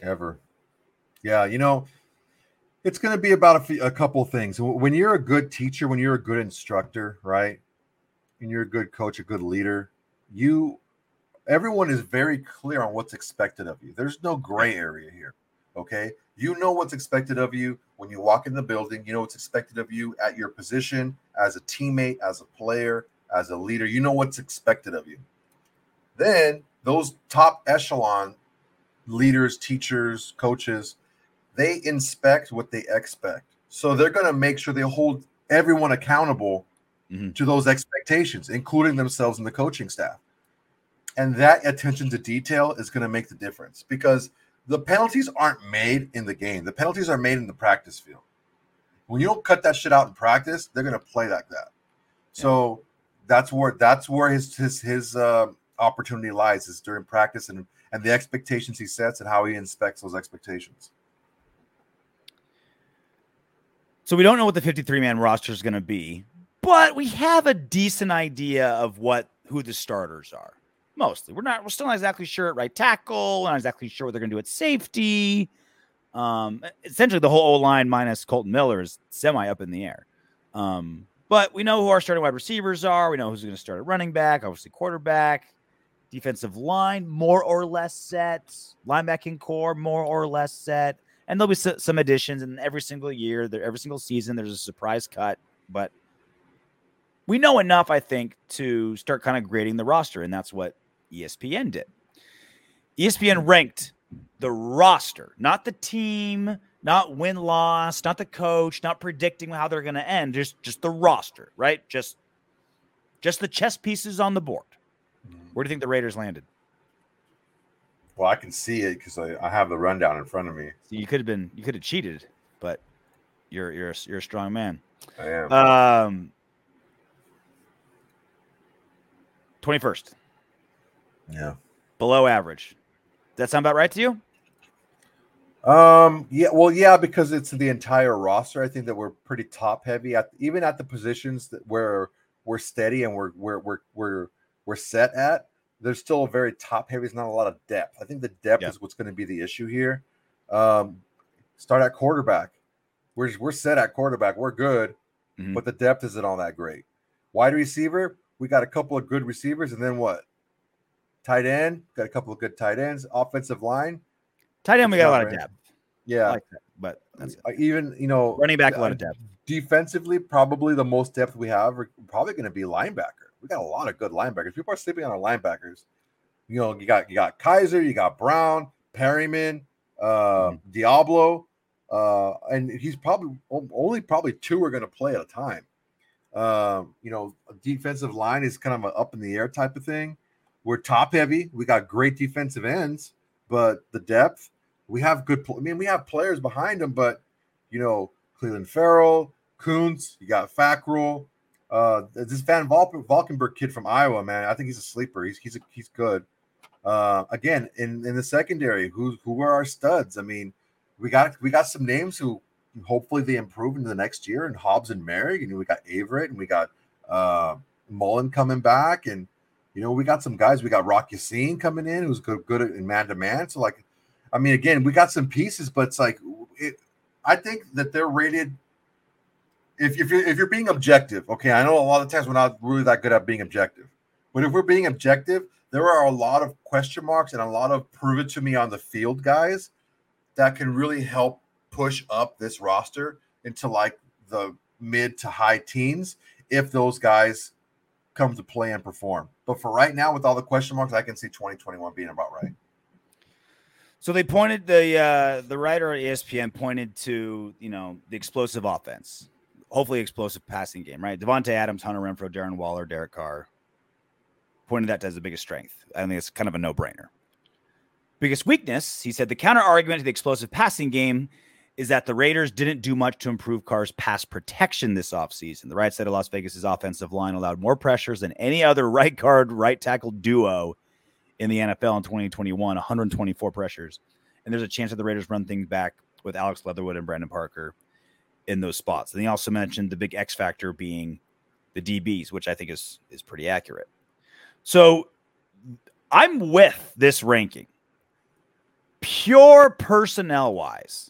Yeah, it's going to be about a couple of things. When you're a good teacher, when you're a good instructor, right, and you're a good coach, a good leader, you everyone is very clear on what's expected of you. There's no gray area here. Okay. You know what's expected of you when you walk in the building. You know what's expected of you at your position, as a teammate, as a player, as a leader. You know what's expected of you. Then those top echelon leaders, teachers, coaches, they inspect what they expect. So they're going to make sure they hold everyone accountable to those expectations, including themselves and the coaching staff. And that attention to detail is going to make the difference, because the penalties aren't made in the game. The penalties are made in the practice field. When you don't cut that shit out in practice, they're going to play like that. So that's where his opportunity lies, is during practice and the expectations he sets and how he inspects those expectations. So we don't know what the 53-man roster is going to be, but we have a decent idea of who the starters are. Mostly. We're still not exactly sure at right tackle. We're not exactly sure what they're going to do at safety. Essentially, the whole O-line minus Colton Miller is semi up in the air. But we know who our starting wide receivers are. We know who's going to start at running back, obviously quarterback, defensive line, more or less set, linebacking core, more or less set. And there'll be some additions in every single year. Every single season, there's a surprise cut. But we know enough, I think, to start kind of grading the roster, and that's what ESPN did. ESPN ranked the roster, not the team, not win-loss, not the coach, not predicting how they're going to end, just the roster, right? Just the chess pieces on the board. Where do you think the Raiders landed? Well, I can see it because I have the rundown in front of me. So you could have cheated, but you're a strong man. I am. 21st. Yeah. Below average. Does that sound about right to you? Yeah. Well, yeah, because it's the entire roster. I think that we're pretty top heavy even at the positions that we're steady and we're set at. There's still a very top heavy. There's not a lot of depth. I think the depth is what's going to be the issue here. Start at quarterback. We're set at quarterback. We're good, but the depth isn't all that great. Wide receiver, we got a couple of good receivers, and then what? Tight end, got a couple of good tight ends. Offensive line, tight end, we got a lot of depth. Yeah, I like that, but that's it. Even running back, a lot of depth. Defensively, probably the most depth we have are probably going to be linebacker. We got a lot of good linebackers. People are sleeping on our linebackers. You got Kaiser, you got Brown, Perryman, Diablo, and he's probably two are going to play at a time. Defensive line is kind of an up in the air type of thing. We're top heavy. We got great defensive ends, but the depth, we have good. We have players behind them, but Cleveland Farrell, Kuntz, you got Fackrell, this Van Valkenburg kid from Iowa, man. I think he's a sleeper. He's good. Again, in the secondary, who are our studs? I mean, we got some names who hopefully they improve into the next year, and Hobbs and Merrick, and we got Averett, and we got Mullen coming back, and we got some guys. We got Rock Yassin coming in, who's good in man-to-man. So, again, we got some pieces, but it's I think that they're rated. If you're being objective, okay, I know a lot of times we're not really that good at being objective, but if we're being objective, there are a lot of question marks and a lot of prove it to me on the field guys that can really help push up this roster into the mid to high teens if those guys come to play and perform. But for right now, with all the question marks, I can see 2021 being about right. So they pointed the writer at ESPN pointed to the explosive offense, hopefully explosive passing game, right? Devontae Adams, Hunter Renfrow, Darren Waller, Derek Carr pointed that as the biggest strength. I think it's kind of a no-brainer. Biggest weakness, he said, the counter argument to the explosive passing game is that the Raiders didn't do much to improve Carr's pass protection this offseason. The right side of Las Vegas' offensive line allowed more pressures than any other right guard, right tackle duo in the NFL in 2021, 124 pressures. And there's a chance that the Raiders run things back with Alex Leatherwood and Brandon Parker in those spots. And he also mentioned the big X factor being the DBs, which I think is pretty accurate. So I'm with this ranking. Pure personnel-wise,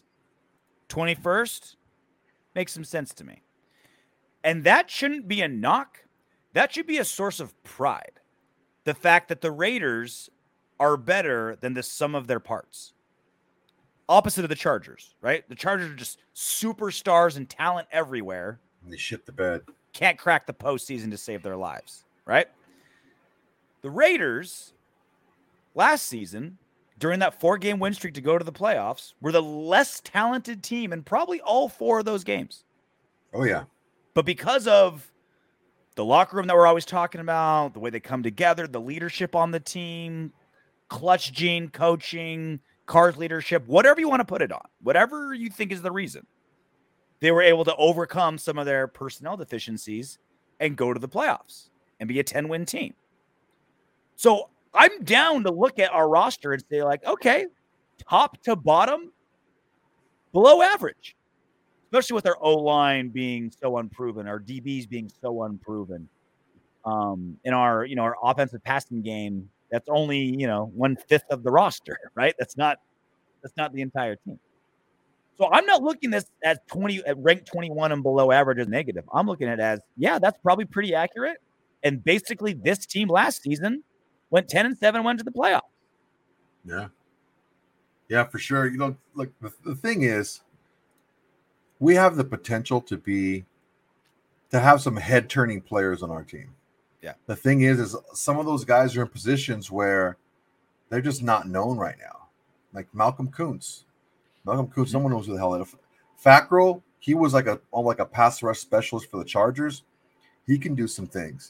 21st makes some sense to me. And that shouldn't be a knock. That should be a source of pride. the fact that the Raiders are better than the sum of their parts. Opposite of the Chargers, right? The Chargers are just superstars and talent everywhere. And they shit the bed. Can't crack the postseason to save their lives, right? The Raiders last season, during that 4-game win streak to go to the playoffs, were the less talented team in probably all 4 of those games. Oh, yeah. But because of the locker room that we're always talking about, the way they come together, the leadership on the team, clutch gene, coaching, Carr's leadership, whatever you want to put it on, whatever you think is the reason, they were able to overcome some of their personnel deficiencies and go to the playoffs and be a 10-win team. So I'm down to look at our roster and say, like, okay, top to bottom, below average, especially with our O-line being so unproven, our DBs being so unproven. In our, our offensive passing game, that's only, 1/5 of the roster, right? That's not the entire team. So I'm not looking at this as ranked 21 and below average as negative. I'm looking at it as, yeah, that's probably pretty accurate. And basically this team last season went 10-7, went to the playoffs. Yeah. Yeah, for sure. Look, the thing is, we have the potential to have some head-turning players on our team. Yeah. The thing is some of those guys are in positions where they're just not known right now. Like Malcolm Kuntz. No one knows who the hell that is. Fackrell, he was like a pass rush specialist for the Chargers. He can do some things.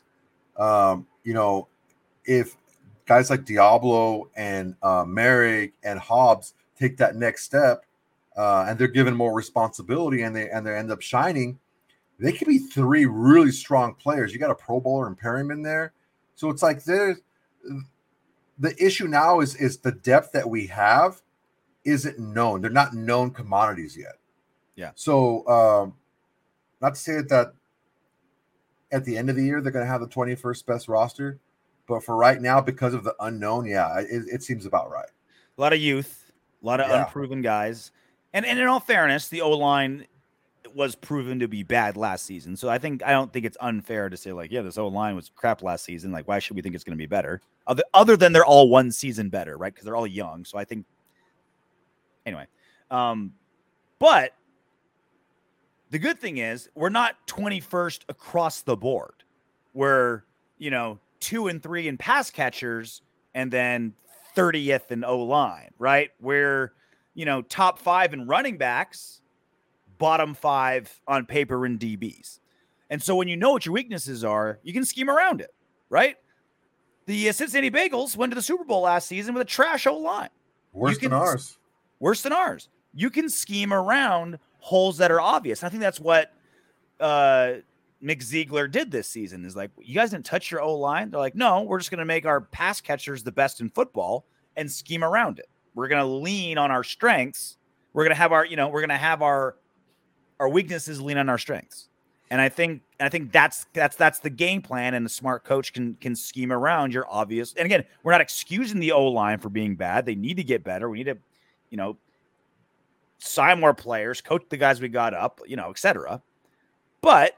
If guys like Diablo and Merrick and Hobbs take that next step, and they're given more responsibility and they end up shining, they could be 3 really strong players. You got a Pro Bowler and Perryman there. So it's like the issue now is the depth that we have isn't known. They're not known commodities yet. Yeah. So not to say that at the end of the year they're going to have the 21st best roster, but for right now, because of the unknown, yeah, it seems about right. A lot of youth, a lot of unproven guys. And in all fairness, the O-line was proven to be bad last season. So I don't think it's unfair to say, like, yeah, this O-line was crap last season. Like, why should we think it's going to be better? Other than they're all one season better, right? Because they're all young. So I think, anyway. But the good thing is we're not 21st across the board. We're, 2 and 3 in pass catchers and then 30th in O-line, right? We're, top 5 in running backs, bottom 5 on paper in DBs. And so when you know what your weaknesses are, you can scheme around it, right? The Cincinnati Bengals went to the Super Bowl last season with a trash O-line. Worse than ours. Worse than ours. You can scheme around holes that are obvious. I think that's what Nick Ziegler did this season, is like, you guys didn't touch your O-line. They're like, no, we're just going to make our pass catchers the best in football and scheme around it. We're going to lean on our strengths. We're going to have our weaknesses lean on our strengths. And I think that's the game plan, and the smart coach can scheme around your obvious. And again, we're not excusing the O-line for being bad. They need to get better. We need to, sign more players, coach the guys we got up, et cetera. But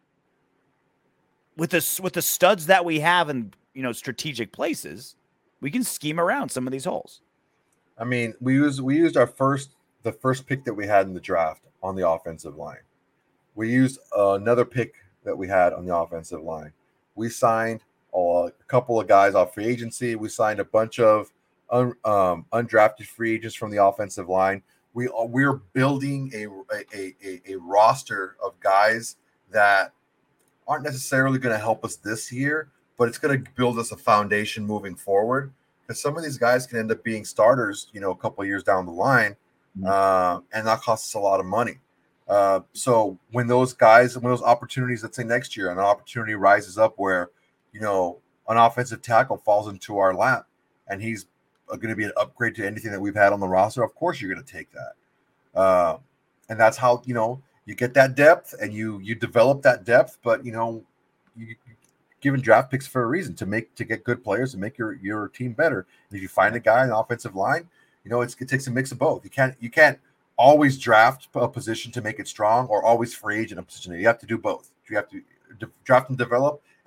with the studs that we have in, strategic places, we can scheme around some of these holes. I mean, we used the first pick that we had in the draft on the offensive line. We used another pick that we had on the offensive line. We signed a couple of guys off free agency. We signed a bunch of undrafted free agents from the offensive line. We're building a roster of guys that aren't necessarily going to help us this year, but it's going to build us a foundation moving forward. Because some of these guys can end up being starters, a couple of years down the line, and that costs us a lot of money. So when those opportunities, let's say next year, an opportunity rises up where, an offensive tackle falls into our lap and he's going to be an upgrade to anything that we've had on the roster, of course you're going to take that. And that's how, you get that depth and you develop that depth, but, you're given draft picks for a reason, to get good players and make your team better. And if you find a guy in the offensive line, it takes a mix of both. You can't always draft a position to make it strong or always free agent a position. You have to do both. You have to draft and develop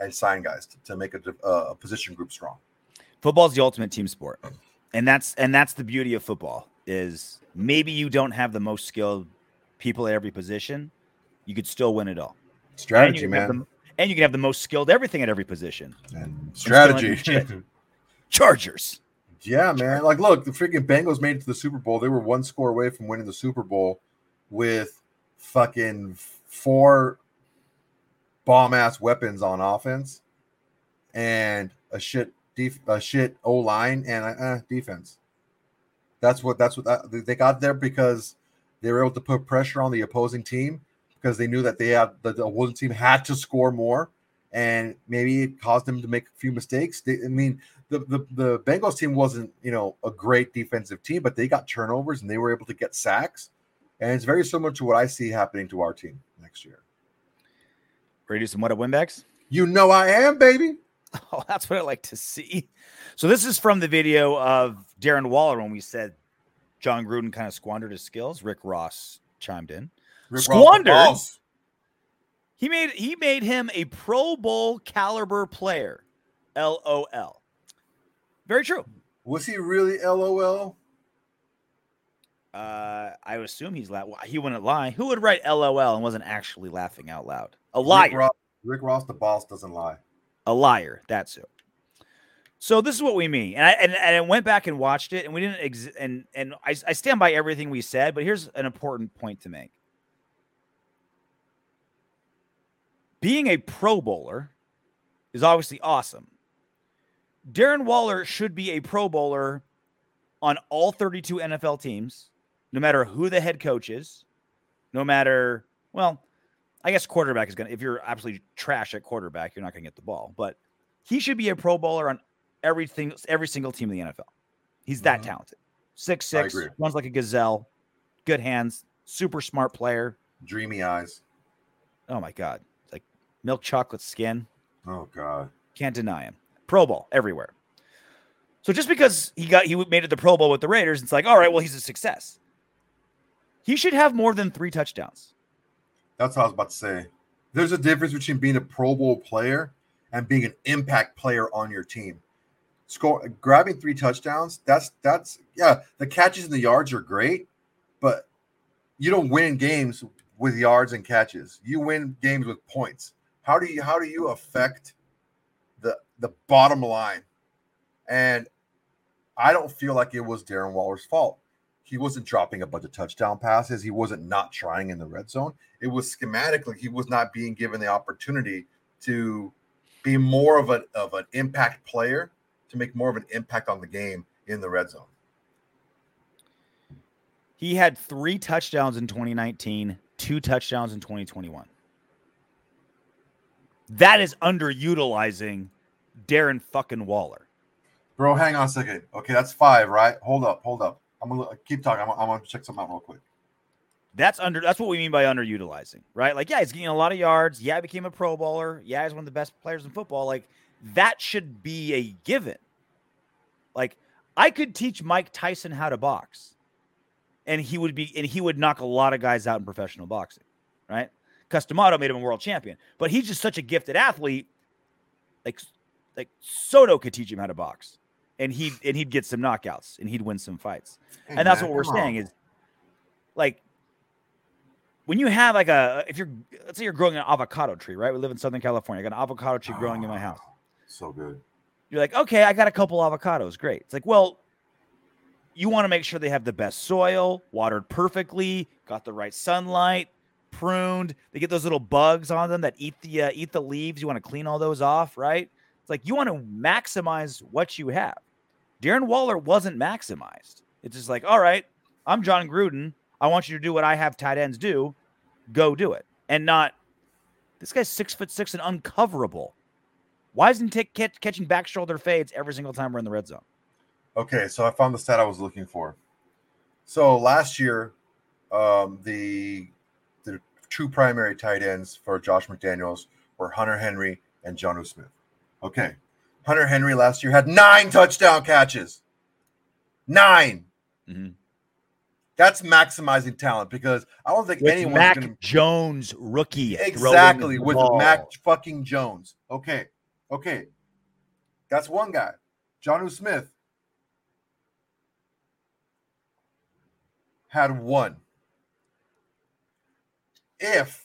and sign guys to make a position group strong. Football's the ultimate team sport. And that's the beauty of football is maybe you don't have the most skilled people at every position. You could still win it all. Strategy, man. And you can have the most skilled everything at every position. And strategy. Chargers. Yeah, man. Like, look, the freaking Bengals made it to the Super Bowl. They were one score away from winning the Super Bowl with fucking 4 bomb-ass weapons on offense and a shit O-line and defense. That's what they got there because they were able to put pressure on the opposing team because they knew that the opposing team had to score more, and maybe it caused them to make a few mistakes. The Bengals team wasn't, a great defensive team, but they got turnovers and they were able to get sacks. And it's very similar to what I see happening to our team next year. Ready to do some what up winbacks? You know I am, baby. Oh, that's what I like to see. So this is from the video of Darren Waller when we said John Gruden kind of squandered his skills. Rick Ross chimed in. Squandered. He made him a Pro Bowl caliber player. LOL. Very true. Was he really LOL? I would assume he wouldn't lie. Who would write LOL and wasn't actually laughing out loud? A liar. Rick Ross, the boss, doesn't lie. A liar. That's who. So this is what we mean. And I went back and watched it, and we didn't. And I stand by everything we said. But here's an important point to make. Being a Pro Bowler is obviously awesome. Darren Waller should be a Pro Bowler on all 32 NFL teams, no matter who the head coach is, no matter, well, I guess quarterback is going to, if you're absolutely trash at quarterback, you're not going to get the ball. But he should be a Pro Bowler on every single team in the NFL. He's that talented. 6'6", runs like a gazelle, good hands, super smart player. Dreamy eyes. Oh, my God. It's like milk chocolate skin. Oh, God. Can't deny him. Pro Bowl everywhere. So just because he made it the Pro Bowl with the Raiders, it's like, all right, well, he's a success. He should have more than 3 touchdowns. That's what I was about to say. There's a difference between being a Pro Bowl player and being an impact player on your team. Grabbing 3 touchdowns, that's the catches and the yards are great, but you don't win games with yards and catches. You win games with points. How do you affect the bottom line? And I don't feel like it was Darren Waller's fault. He wasn't dropping a bunch of touchdown passes. He wasn't not trying in the red zone. It was schematically he was not being given the opportunity to be more of an impact player, to make more of an impact on the game in the red zone. He had 3 touchdowns in 2019, 2 touchdowns in 2021. That is underutilizing Darren fucking Waller. Bro, hang on a second. Okay, that's 5, right? Hold up. I'm gonna keep talking. I'm gonna check something out real quick. That's what we mean by underutilizing, right? Like, yeah, he's getting a lot of yards. Yeah, he became a Pro Bowler. Yeah, he's one of the best players in football. Like, that should be a given. Like, I could teach Mike Tyson how to box, and he would knock a lot of guys out in professional boxing, right? Customato made him a world champion, but he's just such a gifted athlete. Like Soto could teach him how to box, and he'd get some knockouts and he'd win some fights. Hey, and that's man, what we're saying is, like, when you have let's say you're growing an avocado tree, right? We live in Southern California. I got an avocado tree growing in my house. So good. You're like, okay, I got a couple avocados. Great. It's like, well, you want to make sure they have the best soil, watered perfectly, got the right sunlight, pruned. They get those little bugs on them that eat the leaves. You want to clean all those off, right? It's like you want to maximize what you have. Darren Waller wasn't maximized. It's just like, all right, I'm John Gruden. I want you to do what I have tight ends do. Go do it. And not, this guy's 6'6" and uncoverable. Why isn't he catching back shoulder fades every single time we're in the red zone? Okay, so I found the stat I was looking for. So last year, the 2 primary tight ends for Josh McDaniels were Hunter Henry and Jonnu Smith. Okay, Hunter Henry last year had 9 touchdown catches. 9. Mm-hmm. That's maximizing talent because I don't think With anyone's Mac going to. Jones, rookie Exactly. Anyone's Mac going to. Jones, rookie, Exactly. throwing the With ball. Mac fucking Jones. Okay. That's one guy. Jonnu Smith had one. If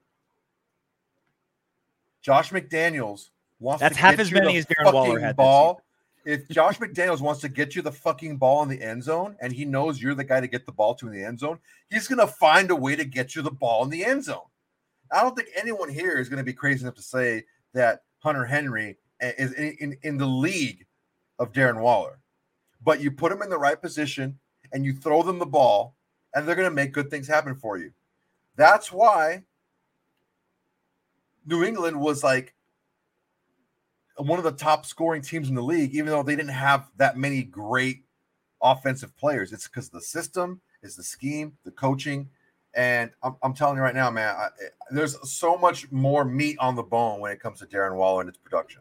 Josh McDaniels wants That's to half get as you many the as Darren Waller fucking had this ball, if Josh McDaniels wants to get you the fucking ball in the end zone and he knows you're the guy to get the ball to in the end zone, he's going to find a way to get you the ball in the end zone. I don't think anyone here is going to be crazy enough to say that Hunter Henry is in the league of Darren Waller. But you put him in the right position and you throw them the ball and they're going to make good things happen for you. That's why New England was like one of the top scoring teams in the league, even though they didn't have that many great offensive players. It's because of the system, it's the scheme, the coaching. And I'm telling you right now, man, there's so much more meat on the bone when it comes to Darren Waller and his production.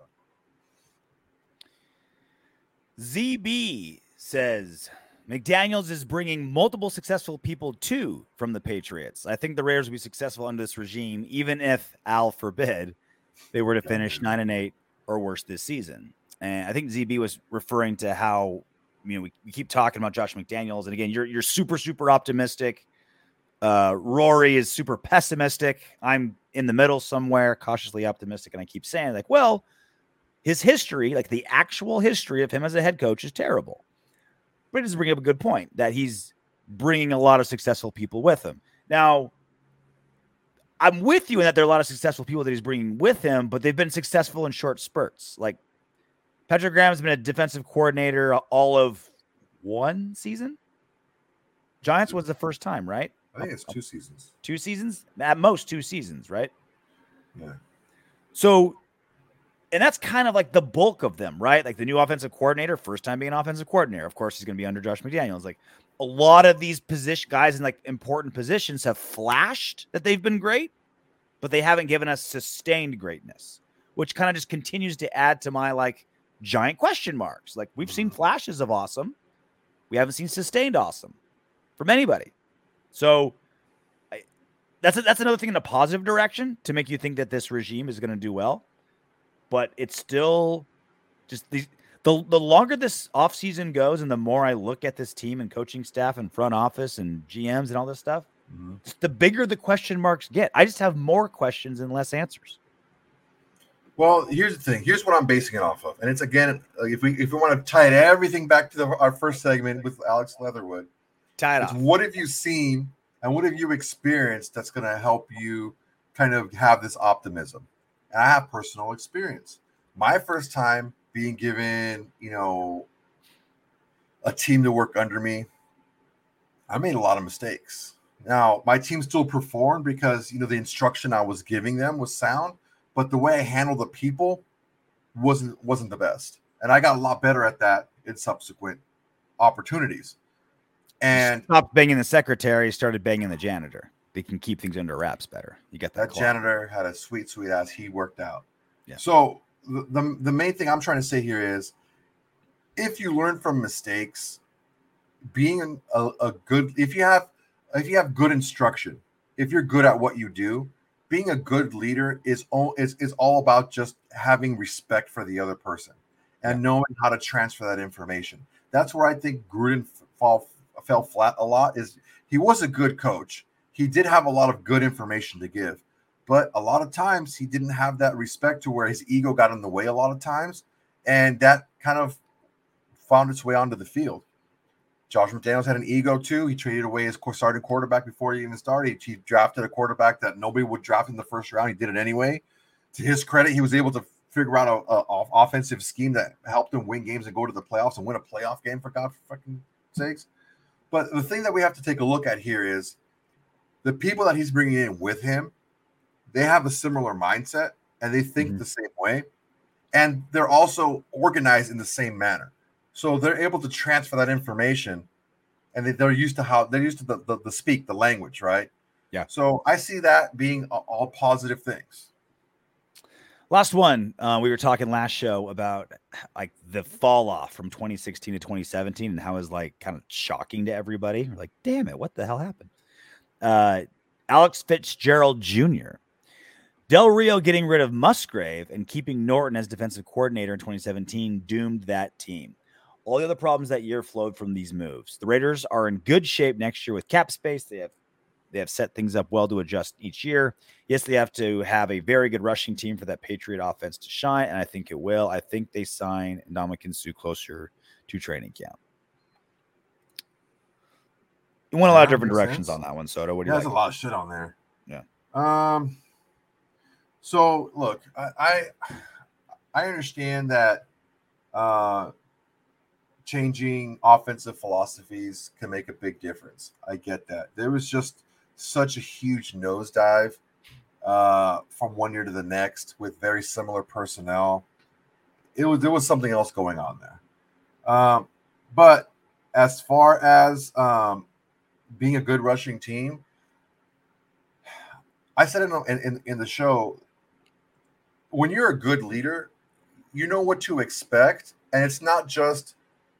ZB says McDaniels is bringing multiple successful people too from the Patriots. I think the Raiders will be successful under this regime, even if, Al forbid, they were to finish 9-8 or worse this season. And I think ZB was referring to how, we keep talking about Josh McDaniels. And again, you're super, super optimistic. Rory is super pessimistic. I'm in the middle somewhere, cautiously optimistic. And I keep saying his history, like the actual history of him as a head coach, is terrible. But it does bring up a good point that he's bringing a lot of successful people with him. Now, I'm with you in that there are a lot of successful people that he's bringing with him, but they've been successful in short spurts. Like Patrick Graham's been a defensive coordinator all of one season. Giants was the first time, right? I think it's 2 seasons. 2 seasons? At most 2 seasons, right? Yeah. So, and that's kind of like the bulk of them, right? Like the new offensive coordinator, first time being an offensive coordinator. Of course, he's going to be under Josh McDaniels. Like a lot of these guys in like important positions have flashed that they've been great, but they haven't given us sustained greatness, which kind of just continues to add to my like giant question marks. Like we've seen flashes of awesome. We haven't seen sustained awesome from anybody. So that's another thing in a positive direction to make you think that this regime is going to do well. But it's still just the longer this offseason goes and the more I look at this team and coaching staff and front office and GMs and all this stuff, the bigger the question marks get. I just have more questions and less answers. Well, here's the thing. Here's what I'm basing it off of. And it's, again, if we want to tie everything back to our first segment with Alex Leatherwood, Tie it off. What have you seen and what have you experienced that's going to help you kind of have this optimism? And I have personal experience. My first time being given, a team to work under me, I made a lot of mistakes. Now, my team still performed because, the instruction I was giving them was sound, but the way I handled the people wasn't the best. And I got a lot better at that in subsequent opportunities. And stopped banging the secretary, started banging the janitor. They can keep things under wraps better. You get that. Janitor had a sweet ass. He worked out. Yeah. So the main thing I'm trying to say here is, if you learn from mistakes, being a good, if you have good instruction, if you're good at what you do, being a good leader is all about just having respect for the other person and knowing how to transfer that information. That's where I think Gruden fell flat a lot. Is he was a good coach. He did have a lot of good information to give, but a lot of times he didn't have that respect to where his ego got in the way a lot of times, and that kind of found its way onto the field. Josh McDaniels had an ego too. He traded away his starting quarterback before he even started. He drafted a quarterback that nobody would draft in the first round. He did it anyway. To his credit, he was able to figure out a offensive scheme that helped him win games and go to the playoffs and win a playoff game, for God's fucking sakes. But the thing that we have to take a look at here is the people that he's bringing in with him, they have a similar mindset and they think the same way. And they're also organized in the same manner. So they're able to transfer that information, and they're used to the speak, the language, right? Yeah. So I see that being all positive things. Last one. We were talking last show about like the fall off from 2016 to 2017 and how it was like kind of shocking to everybody. We're like, damn it, what the hell happened? Alex Fitzgerald Jr. Del Rio getting rid of Musgrave and keeping Norton as defensive coordinator in 2017 doomed that team. All the other problems that year flowed from these moves. The Raiders are in good shape next year with cap space. They have set things up well to adjust each year. Yes, they have to have a very good rushing team for that Patriot offense to shine, and I think it will. I think they sign Ndamukong Suh closer to training camp. You went a lot of different directions on that one, Soto. What do you There's like? a lot of shit on there. Yeah. So look, I understand that changing offensive philosophies can make a big difference. I get that. There was just such a huge nosedive from one year to the next with very similar personnel. There was something else going on there. But as far as being a good rushing team, I said in the show, when you're a good leader, you know what to expect, and it's not just,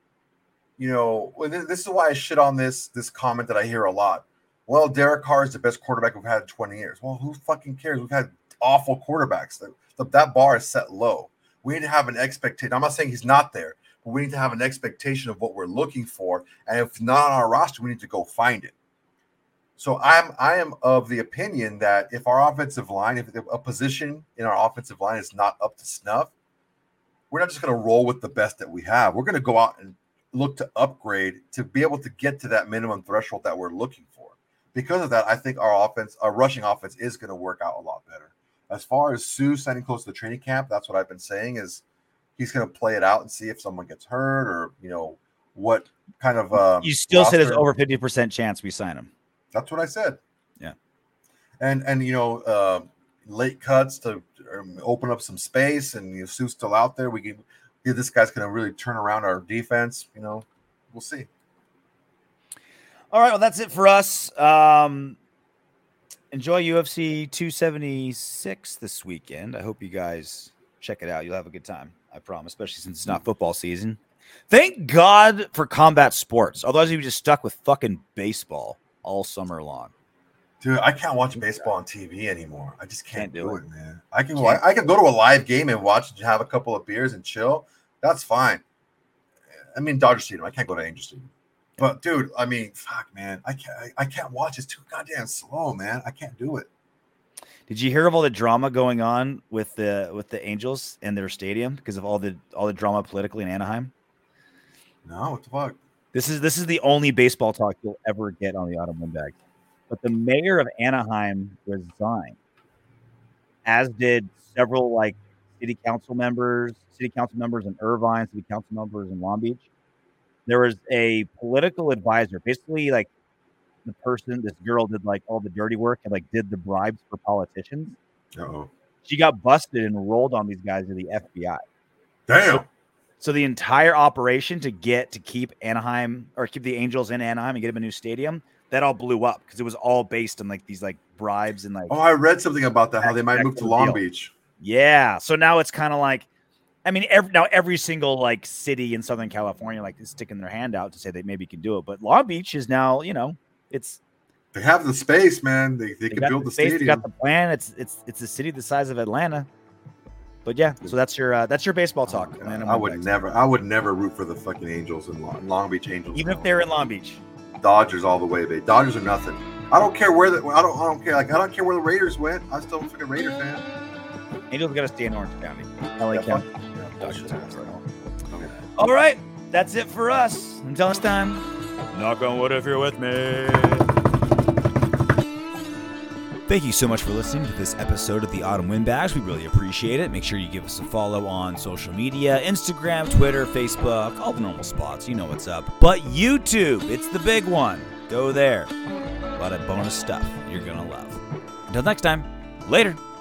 this is why I shit on this comment that I hear a lot. Well, Derek Carr is the best quarterback we've had in 20 years. Well, who fucking cares? We've had awful quarterbacks. That bar is set low. We need to have an expectation. I'm not saying he's not there, but we need to have an expectation of what we're looking for, and if not on our roster, we need to go find it. So I am of the opinion that if our offensive line, if a position in our offensive line is not up to snuff, we're not just going to roll with the best that we have. We're going to go out and look to upgrade to be able to get to that minimum threshold that we're looking for. Because of that, I think our rushing offense is going to work out a lot better. As far as Suh signing close to the training camp, that's what I've been saying is he's going to play it out and see if someone gets hurt or, what kind of you still said there's over 50% chance we sign him. That's what I said. Yeah. And late cuts to open up some space, and Suh's still out there. This guy's going to really turn around our defense. We'll see. All right, well, that's it for us. Enjoy UFC 276 this weekend. I hope you guys check it out. You'll have a good time, I promise, especially since it's not football season. Thank God for combat sports. Otherwise, you'd be just stuck with fucking baseball all summer long. Dude, I can't watch baseball on TV anymore. I just can't do it, man. I can go to a live game and watch and have a couple of beers and chill. That's fine. I mean, Dodger Stadium. I can't go to Angel Stadium. But dude, I mean, fuck, man. I can't watch. It's too goddamn slow, man. I can't do it. Did you hear of all the drama going on with the Angels and their stadium because of all the drama politically in Anaheim? No, what the fuck? This is the only baseball talk you'll ever get on the Autumn Windbag. But the mayor of Anaheim resigned, as did several city council members in Irvine, city council members in Long Beach. There was a political advisor, basically this girl did all the dirty work and did the bribes for politicians. Uh-oh. She got busted and rolled on these guys to the FBI. Damn. So the entire operation to keep Anaheim or keep the Angels in Anaheim and get them a new stadium, that all blew up because it was all based on these bribes and Oh, I read something about that, how they might move to Long Beach. Yeah. So now it's kind of every single city in Southern California is sticking their hand out to say they maybe can do it. But Long Beach is now, they have the space, man. They can build the stadium. They got the plan. It's a city the size of Atlanta. But yeah, so that's your baseball talk. I would never root for the fucking Angels in Long Beach Angels. Even if they're in Long Beach. Dodgers all the way, babe. Dodgers are nothing. I don't care where I don't care. I don't care where the Raiders went. I'm still a freaking Raider fan. Angels got to stay in Orange County. LA County. Dodgers. Okay. All right, that's it for us. Until next time, knock on wood if you're with me. Thank you so much for listening to this episode of the Autumn Windbags. We really appreciate it. Make sure you give us a follow on social media, Instagram, Twitter, Facebook, all the normal spots. You know what's up. But YouTube, it's the big one. Go there. A lot of bonus stuff you're going to love. Until next time, later.